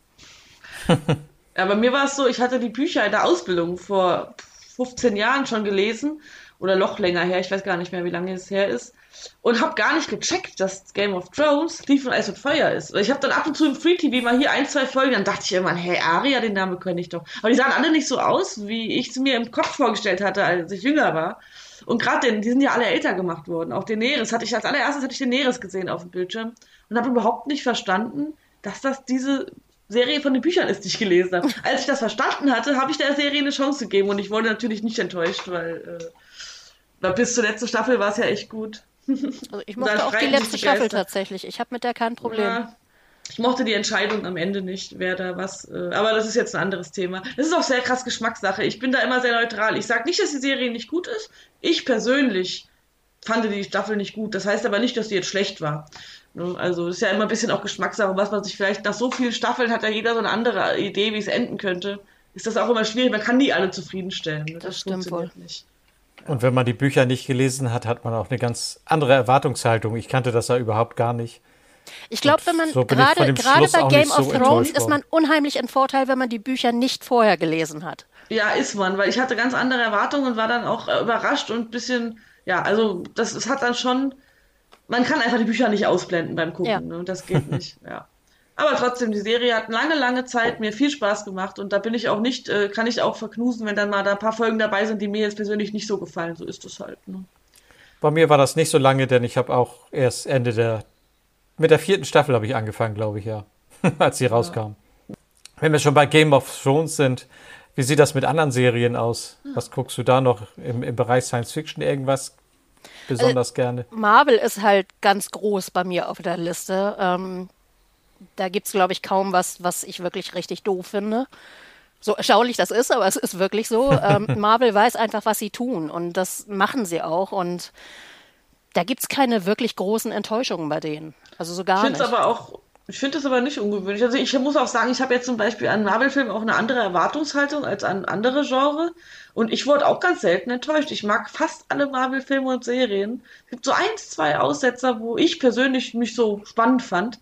Ja, bei mir war es so, ich hatte die Bücher in der Ausbildung vor fünfzehn Jahren schon gelesen oder noch länger her, ich weiß gar nicht mehr, wie lange es her ist und habe gar nicht gecheckt, dass Game of Thrones Lied von Eis und Feuer ist. Ich habe dann ab und zu im Free T V mal hier ein, zwei Folgen, dann dachte ich immer, hey, Arya, den Namen kenne ich doch. Aber die sahen alle nicht so aus, wie ich es mir im Kopf vorgestellt hatte, als ich jünger war. Und gerade den, die sind ja alle älter gemacht worden. Auch Daenerys hatte ich als allererstes hatte ich Daenerys gesehen auf dem Bildschirm und habe überhaupt nicht verstanden, dass das diese Serie von den Büchern ist, die ich gelesen habe. Als ich das verstanden hatte, habe ich der Serie eine Chance gegeben und ich wurde natürlich nicht enttäuscht, weil äh, bis zur letzten Staffel war es ja echt gut. Also ich Da mochte auch die streiten sich letzte die Staffel Geister. tatsächlich. Ich habe mit der kein Problem. Ja, ich mochte die Entscheidung am Ende nicht, wer da was. Äh, aber das ist jetzt ein anderes Thema. Das ist auch sehr krass Geschmackssache. Ich bin da immer sehr neutral. Ich sage nicht, dass die Serie nicht gut ist. Ich persönlich fand die Staffel nicht gut. Das heißt aber nicht, dass sie jetzt schlecht war. Ne? Also das ist ja immer ein bisschen auch Geschmackssache, was man sich vielleicht nach so vielen Staffeln hat ja jeder so eine andere Idee, wie es enden könnte. Ist das auch immer schwierig. Man kann die alle zufriedenstellen. Ne? Das, Das stimmt funktioniert nicht. Und wenn man die Bücher nicht gelesen hat, hat man auch eine ganz andere Erwartungshaltung. Ich kannte das ja überhaupt gar nicht. Ich glaube, wenn man so bin ich von gerade dem gerade Schluss bei auch Game nicht so of Thrones enttäuscht ist man unheimlich im Vorteil, wenn man die Bücher nicht vorher gelesen hat. Ja, ist man, weil ich hatte ganz andere Erwartungen und war dann auch äh, überrascht und ein bisschen, ja, also das, es hat dann schon, man kann einfach die Bücher nicht ausblenden beim Gucken, Ja. ne? Das geht nicht, ja. Aber trotzdem, die Serie hat lange, lange Zeit mir viel Spaß gemacht und da bin ich auch nicht, äh, kann ich auch verknusen, wenn dann mal da ein paar Folgen dabei sind, die mir jetzt persönlich nicht so gefallen. So ist es halt, ne? Bei mir war das nicht so lange, denn ich habe auch erst Ende der, mit der vierten Staffel habe ich angefangen, glaube ich, ja, als sie rauskam. Wenn wir schon bei Game of Thrones sind, wie sieht das mit anderen Serien aus? Was guckst du da noch im, im Bereich Science Fiction irgendwas besonders gerne? Marvel ist halt ganz groß bei mir auf der Liste. Ähm, da gibt es, glaube ich, kaum was, was ich wirklich richtig doof finde. So erstaunlich das ist, aber es ist wirklich so. Ähm, Marvel weiß einfach, was sie tun und das machen sie auch und da gibt es keine wirklich großen Enttäuschungen bei denen. Also so gar Ich finde nicht. es aber auch, ich finde es aber nicht ungewöhnlich. Also ich muss auch sagen, ich habe jetzt zum Beispiel an Marvel-Filmen auch eine andere Erwartungshaltung als an andere Genre. Und ich wurde auch ganz selten enttäuscht. Ich mag fast alle Marvel-Filme und Serien. Es gibt so eins, zwei Aussetzer, wo ich persönlich mich so spannend fand.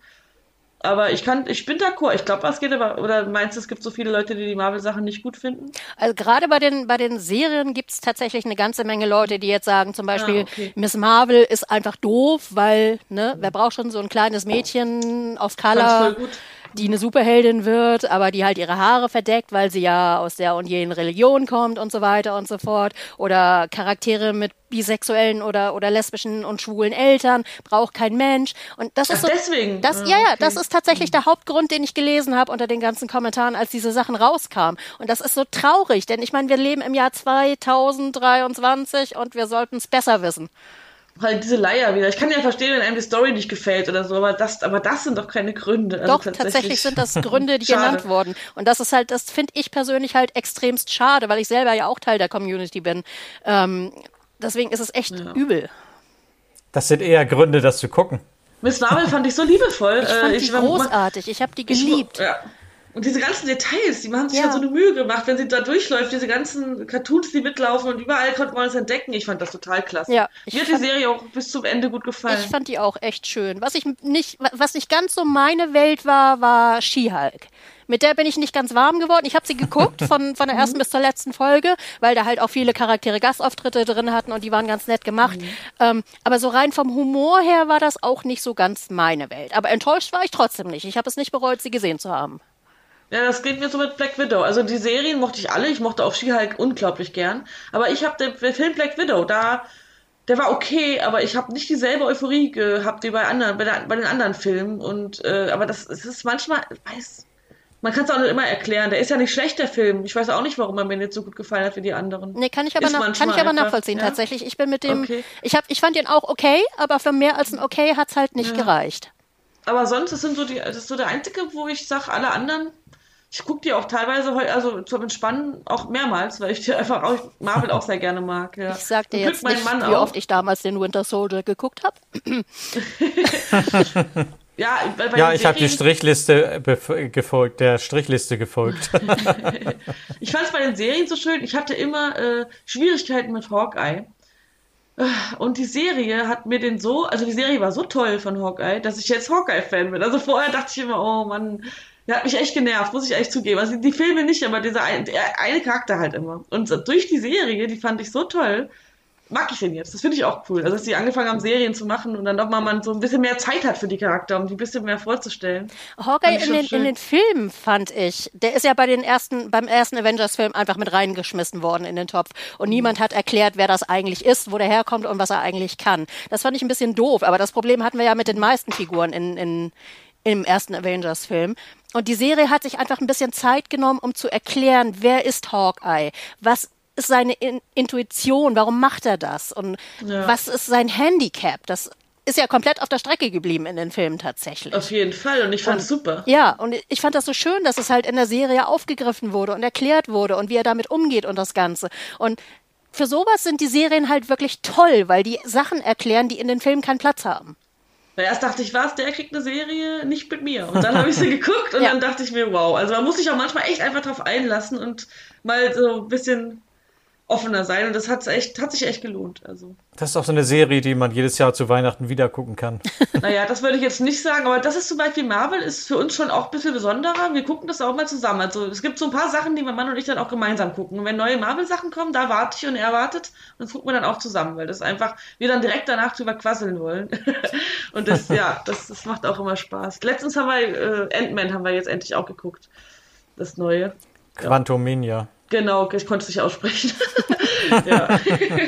Aber ich kann, ich bin d'accord. Ich glaube, was geht aber, oder meinst du, es gibt so viele Leute, die die Marvel-Sachen nicht gut finden? Also gerade bei den, bei den Serien gibt es tatsächlich eine ganze Menge Leute, die jetzt sagen, zum Beispiel, Ah, okay. Miss Marvel ist einfach doof, weil, ne, wer braucht schon so ein kleines Mädchen auf Fand's Color, voll gut. die eine Superheldin wird, aber die halt ihre Haare verdeckt, weil sie ja aus der und jenen Religion kommt und so weiter und so fort. Oder Charaktere mit bisexuellen oder, oder lesbischen und schwulen Eltern, braucht kein Mensch. Und das ist Ach, so, deswegen? Das, Ah, ja, ja, okay. das ist tatsächlich der Hauptgrund, den ich gelesen habe unter den ganzen Kommentaren, als diese Sachen rauskamen. Und das ist so traurig, denn ich meine, wir leben im Jahr zweitausenddreiundzwanzig und wir sollten es besser wissen. Halt diese Leier wieder. Ich kann ja verstehen, wenn einem die Story nicht gefällt oder so, aber das, aber das sind doch keine Gründe. Also Doch, tatsächlich sind das Gründe, die Schade. genannt wurden. Und das ist halt, das finde ich persönlich halt extremst schade, weil ich selber ja auch Teil der Community bin. Ähm, deswegen ist es echt übel. Das sind eher Gründe, das zu gucken. Miss Marvel fand ich so liebevoll. Ich fand Äh, die war- großartig. Ich habe die ich, geliebt. ja. Und diese ganzen Details, die haben sich Ja. ja so eine Mühe gemacht, wenn sie da durchläuft, diese ganzen Cartoons, die mitlaufen und überall konnte man es entdecken. Ich fand das total klasse. Ja, ich Mir hat die fand- Serie auch bis zum Ende gut gefallen. Ich fand die auch echt schön. Was ich nicht, was nicht ganz so meine Welt war, war She-Hulk. Mit der bin ich nicht ganz warm geworden. Ich habe sie geguckt von, von der ersten bis zur letzten Folge, weil da halt auch viele Charaktere Gastauftritte drin hatten und die waren ganz nett gemacht. Ähm, aber so rein vom Humor her war das auch nicht so ganz meine Welt. Aber enttäuscht war ich trotzdem nicht. Ich habe es nicht bereut, sie gesehen zu haben. Ja, das geht mir so mit Black Widow. Also die Serien mochte ich alle. Ich mochte auch She-Hulk unglaublich gern. Aber ich habe den Film Black Widow, da, der war okay, aber ich habe nicht dieselbe Euphorie gehabt wie bei anderen, bei, der, bei den anderen Filmen. Und äh, aber das, es ist manchmal, weiß, man kann es auch nicht immer erklären. Der ist ja nicht schlecht, der Film. Ich weiß auch nicht, warum er mir nicht so gut gefallen hat wie die anderen. Nee, kann ich aber, Ist nach, kann manchmal ich aber einfach, nachvollziehen ja? tatsächlich. Ich bin mit dem, Okay. ich, hab, ich fand ihn auch okay, aber für mehr als ein okay hat's halt nicht gereicht. Aber sonst, das sind so die, das ist so der einzige, wo ich sage, alle anderen, ich gucke die auch teilweise heute, also zum Entspannen auch mehrmals, weil ich die einfach auch Marvel auch sehr gerne mag. Ja. Ich sag dir Zum Glück jetzt mein nicht, Mann wie auch. oft ich damals den Winter Soldier geguckt habe. Ja, bei, bei Ja, den ich habe die Serien- Strichliste bef- gefolgt, der Strichliste gefolgt. Ich fand es bei den Serien so schön, ich hatte immer äh, Schwierigkeiten mit Hawkeye. Äh, Und die Serie hat mir den so, also die Serie war so toll von Hawkeye, dass ich jetzt Hawkeye-Fan bin. Also vorher dachte ich immer, oh Mann, der hat mich echt genervt, muss ich echt zugeben. Also die Filme nicht, aber dieser ein, der eine Charakter halt immer. Und so durch die Serie, die fand ich so toll, mag ich den jetzt. Das finde ich auch cool. Also dass sie angefangen haben, Serien zu machen und dann nochmal man so ein bisschen mehr Zeit hat für die Charakter, um die ein bisschen mehr vorzustellen. Hawkeye Fand ich in schon den, in schön. den Filmen fand ich, der ist ja bei den ersten, beim ersten Avengers-Film einfach mit reingeschmissen worden in den Topf. Und niemand hat erklärt, wer das eigentlich ist, wo der herkommt und was er eigentlich kann. Das fand ich ein bisschen doof, aber das Problem hatten wir ja mit den meisten Figuren in, in, im ersten Avengers-Film. Und die Serie hat sich einfach ein bisschen Zeit genommen, um zu erklären, wer ist Hawkeye, was ist seine In- Intuition, warum macht er das und Ja. was ist sein Handicap. Das ist ja komplett auf der Strecke geblieben in den Filmen tatsächlich. Auf jeden Fall. Und ich fand es super. Ja, und ich fand das so schön, dass es halt in der Serie aufgegriffen wurde und erklärt wurde und wie er damit umgeht und das Ganze. Und für sowas sind die Serien halt wirklich toll, weil die Sachen erklären, die in den Filmen keinen Platz haben. Weil erst dachte ich, was, der kriegt eine Serie nicht mit mir. Und dann habe ich sie geguckt und Ja. dann dachte ich mir, wow. Also man muss sich auch manchmal echt einfach drauf einlassen und mal so ein bisschen offener sein. Und das hat echt, hat sich echt gelohnt. Also, Das ist auch so eine Serie, die man jedes Jahr zu Weihnachten wieder gucken kann. naja, das würde ich jetzt nicht sagen, aber das ist zum Beispiel Marvel, ist für uns schon auch ein bisschen besonderer. Wir gucken das auch mal zusammen. Also es gibt so ein paar Sachen, die mein Mann und ich dann auch gemeinsam gucken. Und wenn neue Marvel-Sachen kommen, da warte ich und er wartet und das gucken wir dann auch zusammen, weil das einfach, wir dann direkt danach drüber quasseln wollen. Und das, ja, das, das macht auch immer Spaß. Letztens haben wir, äh, Ant-Man haben wir jetzt endlich auch geguckt. Das Neue. Quantumania. Genau, ich konnte es nicht aussprechen. Ja.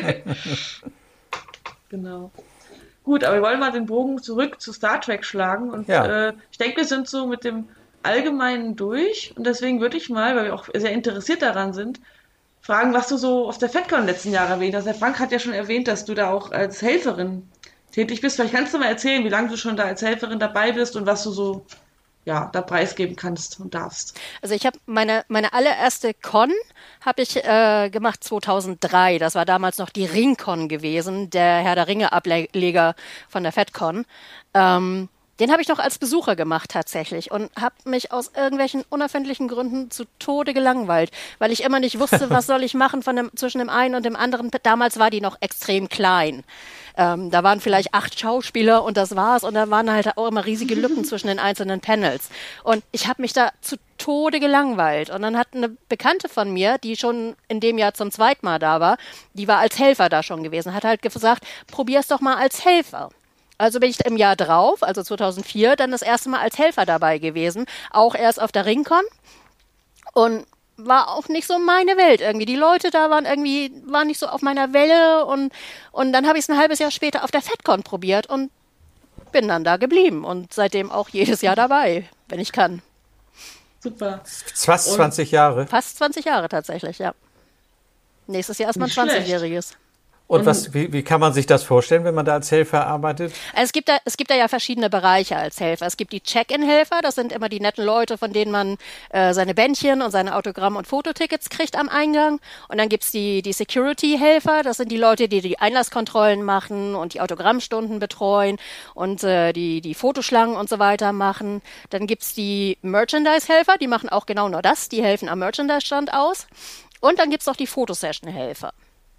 Genau. Gut, aber wir wollen mal den Bogen zurück zu Star Trek schlagen. Und Ja. äh, ich denke, wir sind so mit dem Allgemeinen durch. Und deswegen würde ich mal, weil wir auch sehr interessiert daran sind, fragen, was du so auf der FedCon letzten Jahre erwähnt hast. Der Frank hat ja schon erwähnt, dass du da auch als Helferin tätig bist. Vielleicht kannst du mal erzählen, wie lange du schon da als Helferin dabei bist und was du so ja, da preisgeben kannst und darfst. Also ich habe meine meine allererste Con habe ich äh, gemacht zweitausenddrei. Das war damals noch die Ringcon gewesen, der Herr der Ringe Ableger von der FedCon. Ähm, den habe ich noch als Besucher gemacht tatsächlich und habe mich aus irgendwelchen unerfindlichen Gründen zu Tode gelangweilt, weil ich immer nicht wusste, was soll ich machen von dem, zwischen dem einen und dem anderen. Damals war die noch extrem klein. Ähm, da waren vielleicht acht Schauspieler und das war's. Und da waren halt auch immer riesige Lücken zwischen den einzelnen Panels. Und ich habe mich da zu Tode gelangweilt. Und dann hat eine Bekannte von mir, die schon in dem Jahr zum zweiten Mal da war, die war als Helfer da schon gewesen, hat halt gesagt, probier's doch mal als Helfer. Also bin ich im Jahr drauf, also zweitausendvier, dann das erste Mal als Helfer dabei gewesen. Auch erst auf der Ringcon. Und war auch nicht so meine Welt irgendwie. Die Leute da waren irgendwie, waren nicht so auf meiner Welle und, und dann habe ich es ein halbes Jahr später auf der FedCon probiert und bin dann da geblieben und seitdem auch jedes Jahr dabei, wenn ich kann. Super. Fast zwanzig Jahre. Fast zwanzig Jahre tatsächlich, ja. Nächstes Jahr ist mein Nicht schlecht. zwanzigjähriges. Und was, wie, wie kann man sich das vorstellen, wenn man da als Helfer arbeitet? Also es gibt da, es gibt da ja verschiedene Bereiche als Helfer. Es gibt die Check-in-Helfer, das sind immer die netten Leute, von denen man äh, seine Bändchen und seine Autogramm- und Fototickets kriegt am Eingang. Und dann gibt's die, die Security-Helfer, das sind die Leute, die die Einlasskontrollen machen und die Autogrammstunden betreuen und äh, die, die Fotoschlangen und so weiter machen. Dann gibt's die Merchandise-Helfer, die machen auch genau nur das, die helfen am Merchandise-Stand aus. Und dann gibt's noch die Fotosession-Helfer.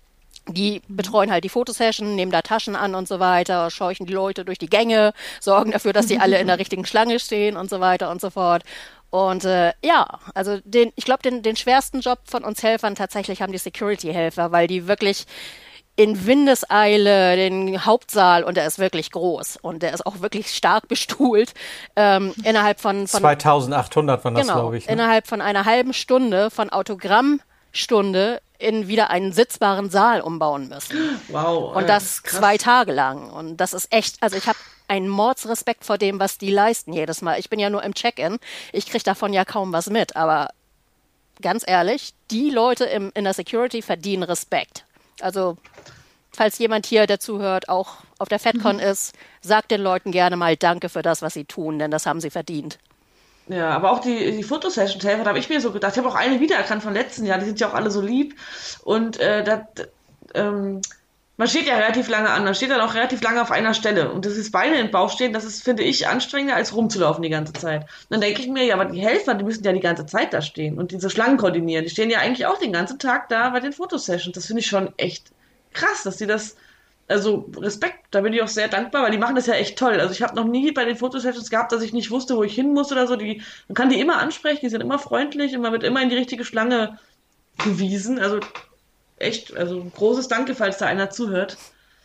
Die betreuen halt die Fotosession, nehmen da Taschen an und so weiter, scheuchen die Leute durch die Gänge, sorgen dafür, dass sie alle in der richtigen Schlange stehen und so weiter und so fort. Und äh, ja, also den, ich glaube, den, den schwersten Job von uns Helfern tatsächlich haben die Security-Helfer, weil die wirklich in Windeseile den Hauptsaal, und der ist wirklich groß und der ist auch wirklich stark bestuhlt, ähm, innerhalb von, von zweitausendachthundert waren das, genau, glaube ich. Ne? innerhalb von einer halben Stunde von Autogrammstunde in wieder einen sitzbaren Saal umbauen müssen. Wow. Und äh, das krass. zwei Tage lang. Und das ist echt, also ich habe einen Mordsrespekt vor dem, was die leisten jedes Mal. Ich bin ja nur im Check-in. Ich kriege davon ja kaum was mit. Aber ganz ehrlich, die Leute im, in der Security verdienen Respekt. Also, falls jemand hier, der zuhört, auch auf der FedCon ist, sagt den Leuten gerne mal Danke für das, was sie tun, denn das haben sie verdient. Ja, aber auch die, die Fotosession-Helfer, da habe ich mir so gedacht, ich habe auch eine wiedererkannt von letzten Jahr, die sind ja auch alle so lieb. Und äh, da, ähm, man steht ja relativ lange an, man steht dann auch relativ lange auf einer Stelle. Und das ist Beine im Bauch stehen, das ist, finde ich, anstrengender, als rumzulaufen die ganze Zeit. Und dann denke ich mir, ja, aber die Helfer, die müssen ja die ganze Zeit da stehen und diese Schlangen koordinieren. Die stehen ja eigentlich auch den ganzen Tag da bei den Fotosessions. Das finde ich schon echt krass, dass die das, also Respekt, da bin ich auch sehr dankbar, weil die machen das ja echt toll. Also ich habe noch nie bei den Fotosessions gehabt, dass ich nicht wusste, wo ich hin muss oder so. Die, man kann die immer ansprechen, die sind immer freundlich und man wird immer in die richtige Schlange gewiesen. Also echt, also ein großes Danke, falls da einer zuhört.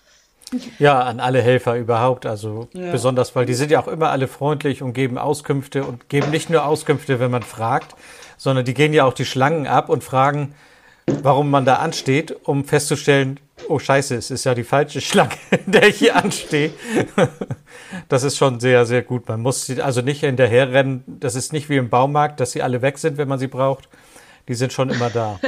Ja, an alle Helfer überhaupt. Also Ja. besonders, weil die sind ja auch immer alle freundlich und geben Auskünfte und geben nicht nur Auskünfte, wenn man fragt, sondern die gehen ja auch die Schlangen ab und fragen, warum man da ansteht, um festzustellen, oh Scheiße, es ist ja die falsche Schlange, in der ich hier anstehe. Das ist schon sehr, sehr gut. Man muss sie also nicht hinterherrennen. Das ist nicht wie im Baumarkt, dass sie alle weg sind, wenn man sie braucht. Die sind schon immer da.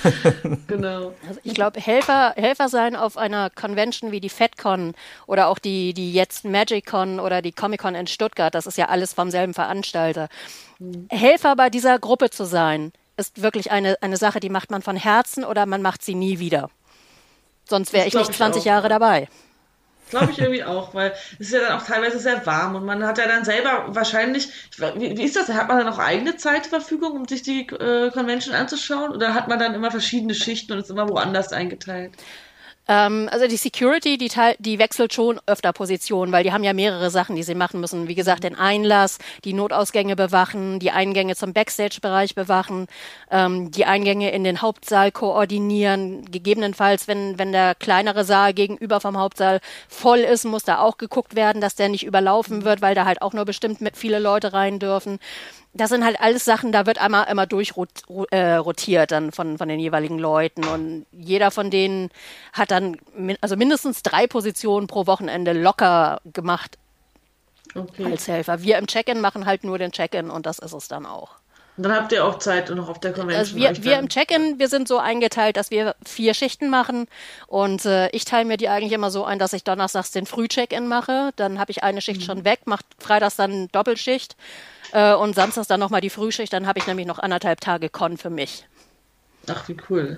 Genau. Also ich glaube, Helfer, Helfer sein auf einer Convention wie die FedCon oder auch die, die jetzt MagicCon oder die Comic-Con in Stuttgart, das ist ja alles vom selben Veranstalter. Helfer bei dieser Gruppe zu sein, ist wirklich eine, eine Sache, die macht man von Herzen oder man macht sie nie wieder. Sonst wäre Das ich glaub nicht ich zwanzig auch, Jahre ja. dabei. Glaube ich irgendwie auch, weil es ist ja dann auch teilweise sehr warm und man hat ja dann selber wahrscheinlich, ich we- wie, wie ist das? Hat man dann auch eigene Zeit zur Verfügung, um sich die äh, Convention anzuschauen oder hat man dann immer verschiedene Schichten und ist immer woanders eingeteilt? Ähm, also die Security, die, teil, die wechselt schon öfter Position, weil die haben ja mehrere Sachen, die sie machen müssen. Wie gesagt, den Einlass, die Notausgänge bewachen, die Eingänge zum Backstage-Bereich bewachen, ähm, die Eingänge in den Hauptsaal koordinieren. Gegebenenfalls, wenn, wenn der kleinere Saal gegenüber vom Hauptsaal voll ist, muss da auch geguckt werden, dass der nicht überlaufen wird, weil da halt auch nur bestimmt mit viele Leute rein dürfen. Das sind halt alles Sachen, da wird einmal immer durchrotiert dann von, von den jeweiligen Leuten und jeder von denen hat dann min- also mindestens drei Positionen pro Wochenende locker gemacht Okay. als Helfer. Wir im Check-in machen halt nur den Check-in und das ist es dann auch. Und dann habt ihr auch Zeit noch auf der Convention. Also wir, euch wir dann- im Check-in, wir sind so eingeteilt, dass wir vier Schichten machen und äh, ich teile mir die eigentlich immer so ein, dass ich donnerstags den Früh-Check-in mache, dann habe ich eine Schicht schon weg, mache freitags dann Doppelschicht äh, und samstags dann nochmal die Frühschicht, dann habe ich nämlich noch anderthalb Tage Con für mich. Ach, wie cool.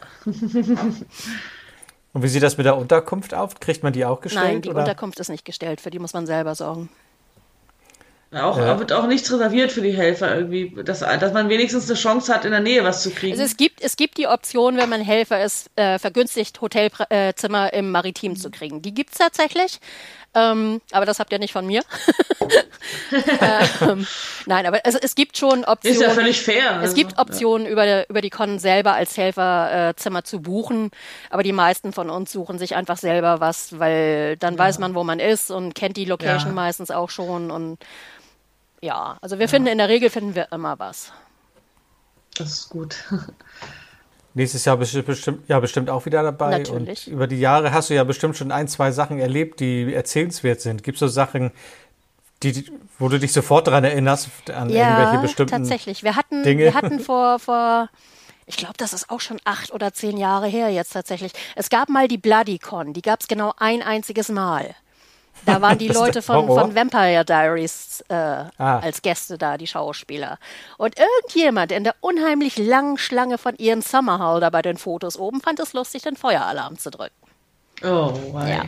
Und wie sieht das mit der Unterkunft auf? Kriegt man die auch gestellt? Nein, die oder? Unterkunft ist nicht gestellt, für die muss man selber sorgen. Ja, auch, Ja. wird auch nichts reserviert für die Helfer irgendwie, dass, dass man wenigstens eine Chance hat, in der Nähe was zu kriegen. Also es gibt, es gibt die Option, wenn man Helfer ist, äh, vergünstigt Hotelzimmer im Maritim zu kriegen. Die gibt's tatsächlich, ähm, aber das habt ihr nicht von mir. ähm, nein, aber es, es gibt schon Optionen. Ist ja völlig fair. Es also, gibt Optionen, über, der, über die Con selber als Helfer äh, Zimmer zu buchen, aber die meisten von uns suchen sich einfach selber was, weil dann weiß man, wo man ist und kennt die Location Ja. meistens auch schon und ja, also wir finden, in der Regel finden wir immer was. Ja, das ist gut. Nächstes Jahr bist du bestimmt, ja, bestimmt auch wieder dabei. Natürlich. Und über die Jahre hast du ja bestimmt schon ein, zwei Sachen erlebt, die erzählenswert sind. Gibt es so Sachen, die, wo du dich sofort daran erinnerst, an irgendwelche bestimmten tatsächlich. Wir hatten, Dinge? wir hatten vor, vor, ich glaube, das ist auch schon acht oder zehn Jahre her jetzt tatsächlich. Es gab mal die BloodyCon, die gab es genau ein einziges Mal. Da waren die Das ist Leute der von, Horror. von Vampire Diaries äh, Ah. als Gäste da, die Schauspieler. Und irgendjemand in der unheimlich langen Schlange von Ian Somerhalder da bei den Fotos oben fand es lustig, den Feueralarm zu drücken. Oh, wow. Ja.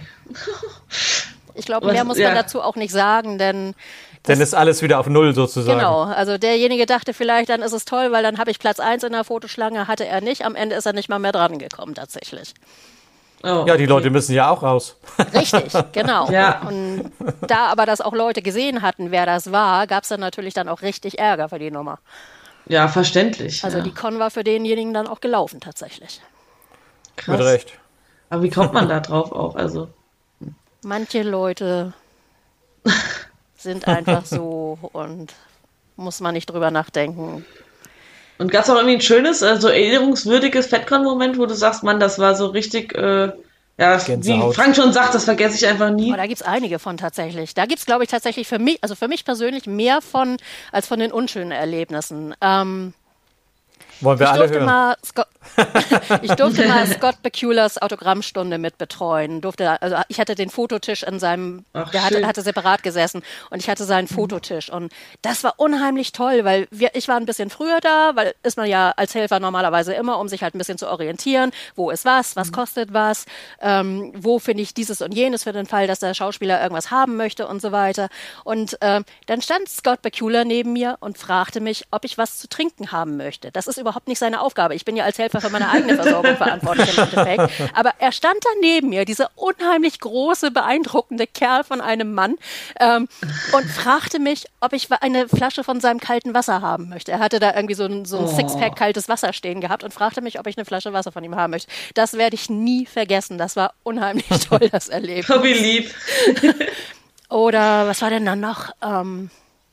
Ich glaube, Was- mehr muss ja. man dazu auch nicht sagen, denn Dann ist alles wieder auf Null sozusagen. genau, also derjenige dachte vielleicht, dann ist es toll, weil dann habe ich Platz eins in der Fotoschlange, hatte er nicht. Am Ende ist er nicht mal mehr dran gekommen tatsächlich. Oh, Ja, die okay. Leute müssen ja auch raus. Richtig, genau. Ja. Und da aber das auch Leute gesehen hatten, wer das war, gab es dann natürlich dann auch richtig Ärger für die Nummer. Ja, verständlich. Also ja. die Con war für denjenigen dann auch gelaufen tatsächlich. Krass. Mit Recht. Aber wie kommt man da drauf auch? Also, Manche Leute sind einfach so und muss man nicht drüber nachdenken. und gab es auch irgendwie ein schönes, äh, so erinnerungswürdiges FedCon-Moment, wo du sagst, Mann, das war so richtig, äh, ja, wie Gänsehaut. Frank schon sagt, das vergesse ich einfach nie. Oh, da gibt es einige von tatsächlich. Da gibt es, glaube ich, tatsächlich für mich, also für mich persönlich mehr von als von den unschönen Erlebnissen. Ähm, Wollen wir ich, alle durfte hören? mal Scott, ich durfte mal Scott Bakula's Autogrammstunde mitbetreuen. Durfte, also ich hatte den Fototisch in seinem, Ach, der hatte, schön. hatte separat gesessen und ich hatte seinen Fototisch. Und das war unheimlich toll, weil wir, ich war ein bisschen früher da, weil ist man ja als Helfer normalerweise immer, um sich halt ein bisschen zu orientieren. Wo ist was, was kostet was, ähm, wo finde ich dieses und jenes für den Fall, dass der Schauspieler irgendwas haben möchte und so weiter. Und ähm, dann stand Scott Bakula neben mir und fragte mich, ob ich was zu trinken haben möchte. Das ist überhaupt nicht seine Aufgabe. Ich bin ja als Helfer für meine eigene Versorgung verantwortlich im Endeffekt. Aber er stand da neben mir, dieser unheimlich große, beeindruckende Kerl von einem Mann, ähm, und fragte mich, ob ich eine Flasche von seinem kalten Wasser haben möchte. Er hatte da irgendwie so ein, so ein Oh. Sixpack kaltes Wasser stehen gehabt und fragte mich, ob ich eine Flasche Wasser von ihm haben möchte. Das werde ich nie vergessen. Das war unheimlich toll, das Erlebnis. Oh, wie lieb. Oder was war denn dann noch? Ähm,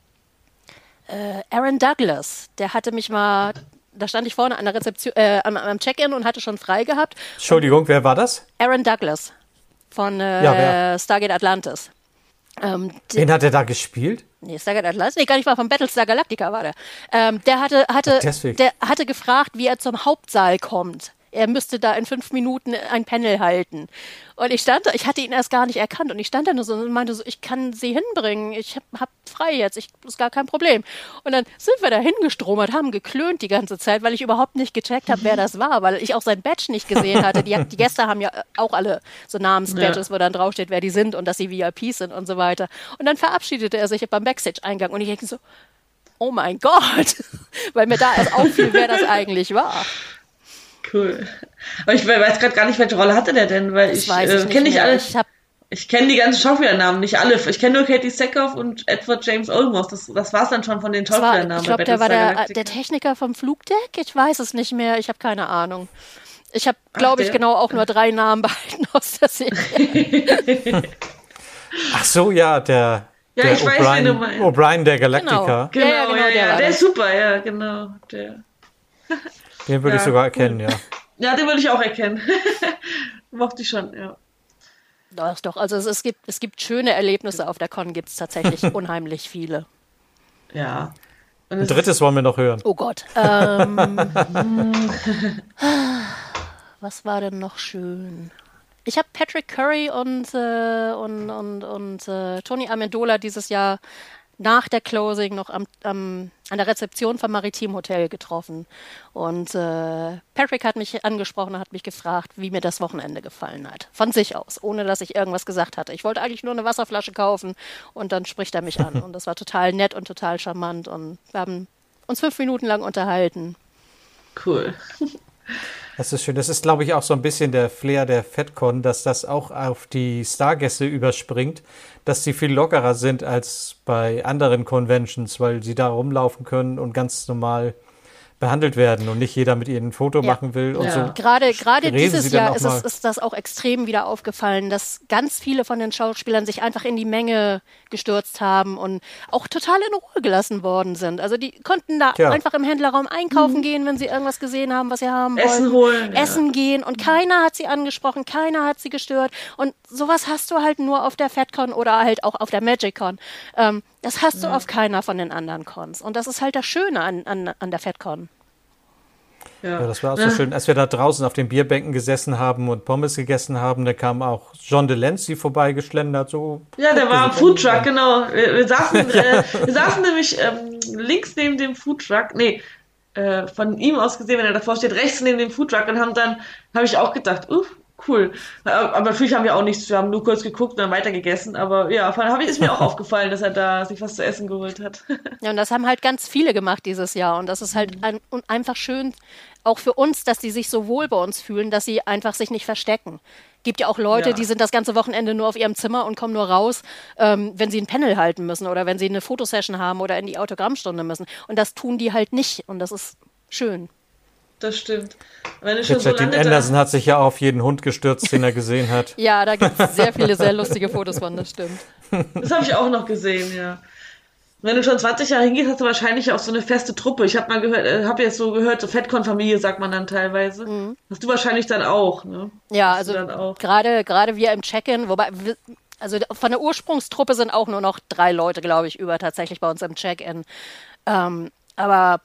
äh, Aaron Douglas, der hatte mich mal, da stand ich vorne an der Rezeption, äh, am, am Check-in und hatte schon frei gehabt. Entschuldigung, wer war das? Aaron Douglas von äh, Ja, wer? Stargate Atlantis. Ähm, der, Wen hat er da gespielt? nee, Stargate Atlantis, nee, gar nicht mal von Battlestar Galactica war der. Ähm, der hatte, hatte, deswegen. der hatte gefragt, wie er zum Hauptsaal kommt. Er müsste da in fünf Minuten ein Panel halten. Und ich stand da, ich hatte ihn erst gar nicht erkannt und ich stand da nur so und meinte so, ich kann sie hinbringen, ich hab, hab frei jetzt, ich, ist gar kein Problem. Und dann sind wir da hingestromert, haben geklönt die ganze Zeit, weil ich überhaupt nicht gecheckt habe, wer das war, weil ich auch sein Badge nicht gesehen hatte. Die, die Gäste haben ja auch alle so Namensbadges, Ja. wo dann draufsteht, wer die sind und dass sie V I Ps sind und so weiter. Und dann verabschiedete er sich beim Backstage-Eingang und ich denke so, oh mein Gott, weil mir da erst auffiel, wer das eigentlich war. Cool. Aber ich weiß gerade gar nicht, welche Rolle hatte der denn, weil Das ich, weiß äh, ich nicht kenne nicht mehr. alle. Ich hab, Ich kenne die ganzen Schauspielernamen, nicht alle. Ich kenne nur Katie Sackhoff und Edward James Olmos. Das, das war es dann schon von den das war, Schauspielernamen. ich glaube, bei der war Battlestar der, Galactica. der Techniker vom Flugdeck. Ich weiß es nicht mehr. Ich habe keine Ahnung. Ich habe, glaube ich, der- genau auch nur drei Namen behalten aus der Serie. Ach so, ja, der, Ja, der ich weiß, wen du O'Brien, meinst. O'Brien der Galactica. Genau. Ja, ja, genau, der war der das. ist super, ja, genau. Der. Den würde ich Ja, sogar cool. erkennen, ja. Ja, den würde ich auch erkennen. Mochte ich schon, ja. Doch, doch. Also es, es, gibt, es gibt schöne Erlebnisse auf der Con, gibt es tatsächlich unheimlich viele. Ja. Und Ein es drittes wollen wir noch hören. Oh Gott. Ähm, was war denn noch schön? Ich habe Patrick Curry und, äh, und, und, und äh, Tony Amendola dieses Jahr nach der Closing noch am, am, an der Rezeption vom Maritim Hotel getroffen. Und äh, Patrick hat mich angesprochen und hat mich gefragt, wie mir das Wochenende gefallen hat. Von sich aus, ohne dass ich irgendwas gesagt hatte. Ich wollte eigentlich nur eine Wasserflasche kaufen und dann spricht er mich an. Und das war total nett und total charmant. Und wir haben uns fünf Minuten lang unterhalten. cool. Das ist schön. Das ist, glaube ich, auch so ein bisschen der Flair der FedCon, dass das auch auf die Stargäste überspringt, dass sie viel lockerer sind als bei anderen Conventions, weil sie da rumlaufen können und ganz normal behandelt werden und nicht jeder mit ihnen ein Foto Ja. machen will und Ja. so. Gerade, gerade Reden dieses Sie dann Jahr auch ist, mal- es, ist das auch extrem wieder aufgefallen, dass ganz viele von den Schauspielern sich einfach in die Menge gestürzt haben und auch total in Ruhe gelassen worden sind. Also die konnten da Tja. einfach im Händlerraum einkaufen gehen, wenn sie irgendwas gesehen haben, was sie haben Essen wollten. holen, ja. Essen gehen und keiner hat sie angesprochen, keiner hat sie gestört. Und sowas hast du halt nur auf der FedCon oder halt auch auf der MagicCon. Ähm, das hast du auf keiner von den anderen Cons. Und das ist halt das Schöne an, an, an der FedCon. Ja, das war auch so schön. Als wir da draußen auf den Bierbänken gesessen haben und Pommes gegessen haben, da kam auch John de Lenzi vorbeigeschlendert. So, ja, der war am Foodtruck, genau. Wir, wir, saßen, äh, wir saßen nämlich ähm, links neben dem Foodtruck, nee, äh, von ihm aus gesehen, wenn er davor steht, rechts neben dem Foodtruck und haben dann, habe ich auch gedacht, uh, cool. Aber natürlich haben wir auch nichts, wir haben nur kurz geguckt und dann weiter gegessen, aber ja, von habe ich ist mir auch aufgefallen, dass er da sich was zu essen geholt hat. Ja, und das haben halt ganz viele gemacht dieses Jahr und das ist halt ein, und einfach schön, auch für uns, dass die sich so wohl bei uns fühlen, dass sie einfach sich nicht verstecken. Gibt ja auch Leute, Ja. die sind das ganze Wochenende nur auf ihrem Zimmer und kommen nur raus, ähm, wenn sie ein Panel halten müssen oder wenn sie eine Fotosession haben oder in die Autogrammstunde müssen. Und das tun die halt nicht und das ist schön. Das stimmt. Wenn du schon so Richard Dean lange Anderson hat sich ja auf jeden Hund gestürzt, den er gesehen hat. Ja, da gibt es sehr viele sehr lustige Fotos von, das stimmt. da, das habe ich auch noch gesehen, ja. Wenn du schon zwanzig Jahre hingehst, hast du wahrscheinlich auch so eine feste Truppe. Ich habe mal gehört, äh, habe jetzt so gehört, so Fettkorn-Familie sagt man dann teilweise. Mhm. Hast du wahrscheinlich dann auch, ne? Ja, Hast du also dann auch. gerade gerade wir im Check-in, wobei wir, also von der Ursprungstruppe sind auch nur noch drei Leute, glaube ich, über tatsächlich bei uns im Check-in. Ähm, aber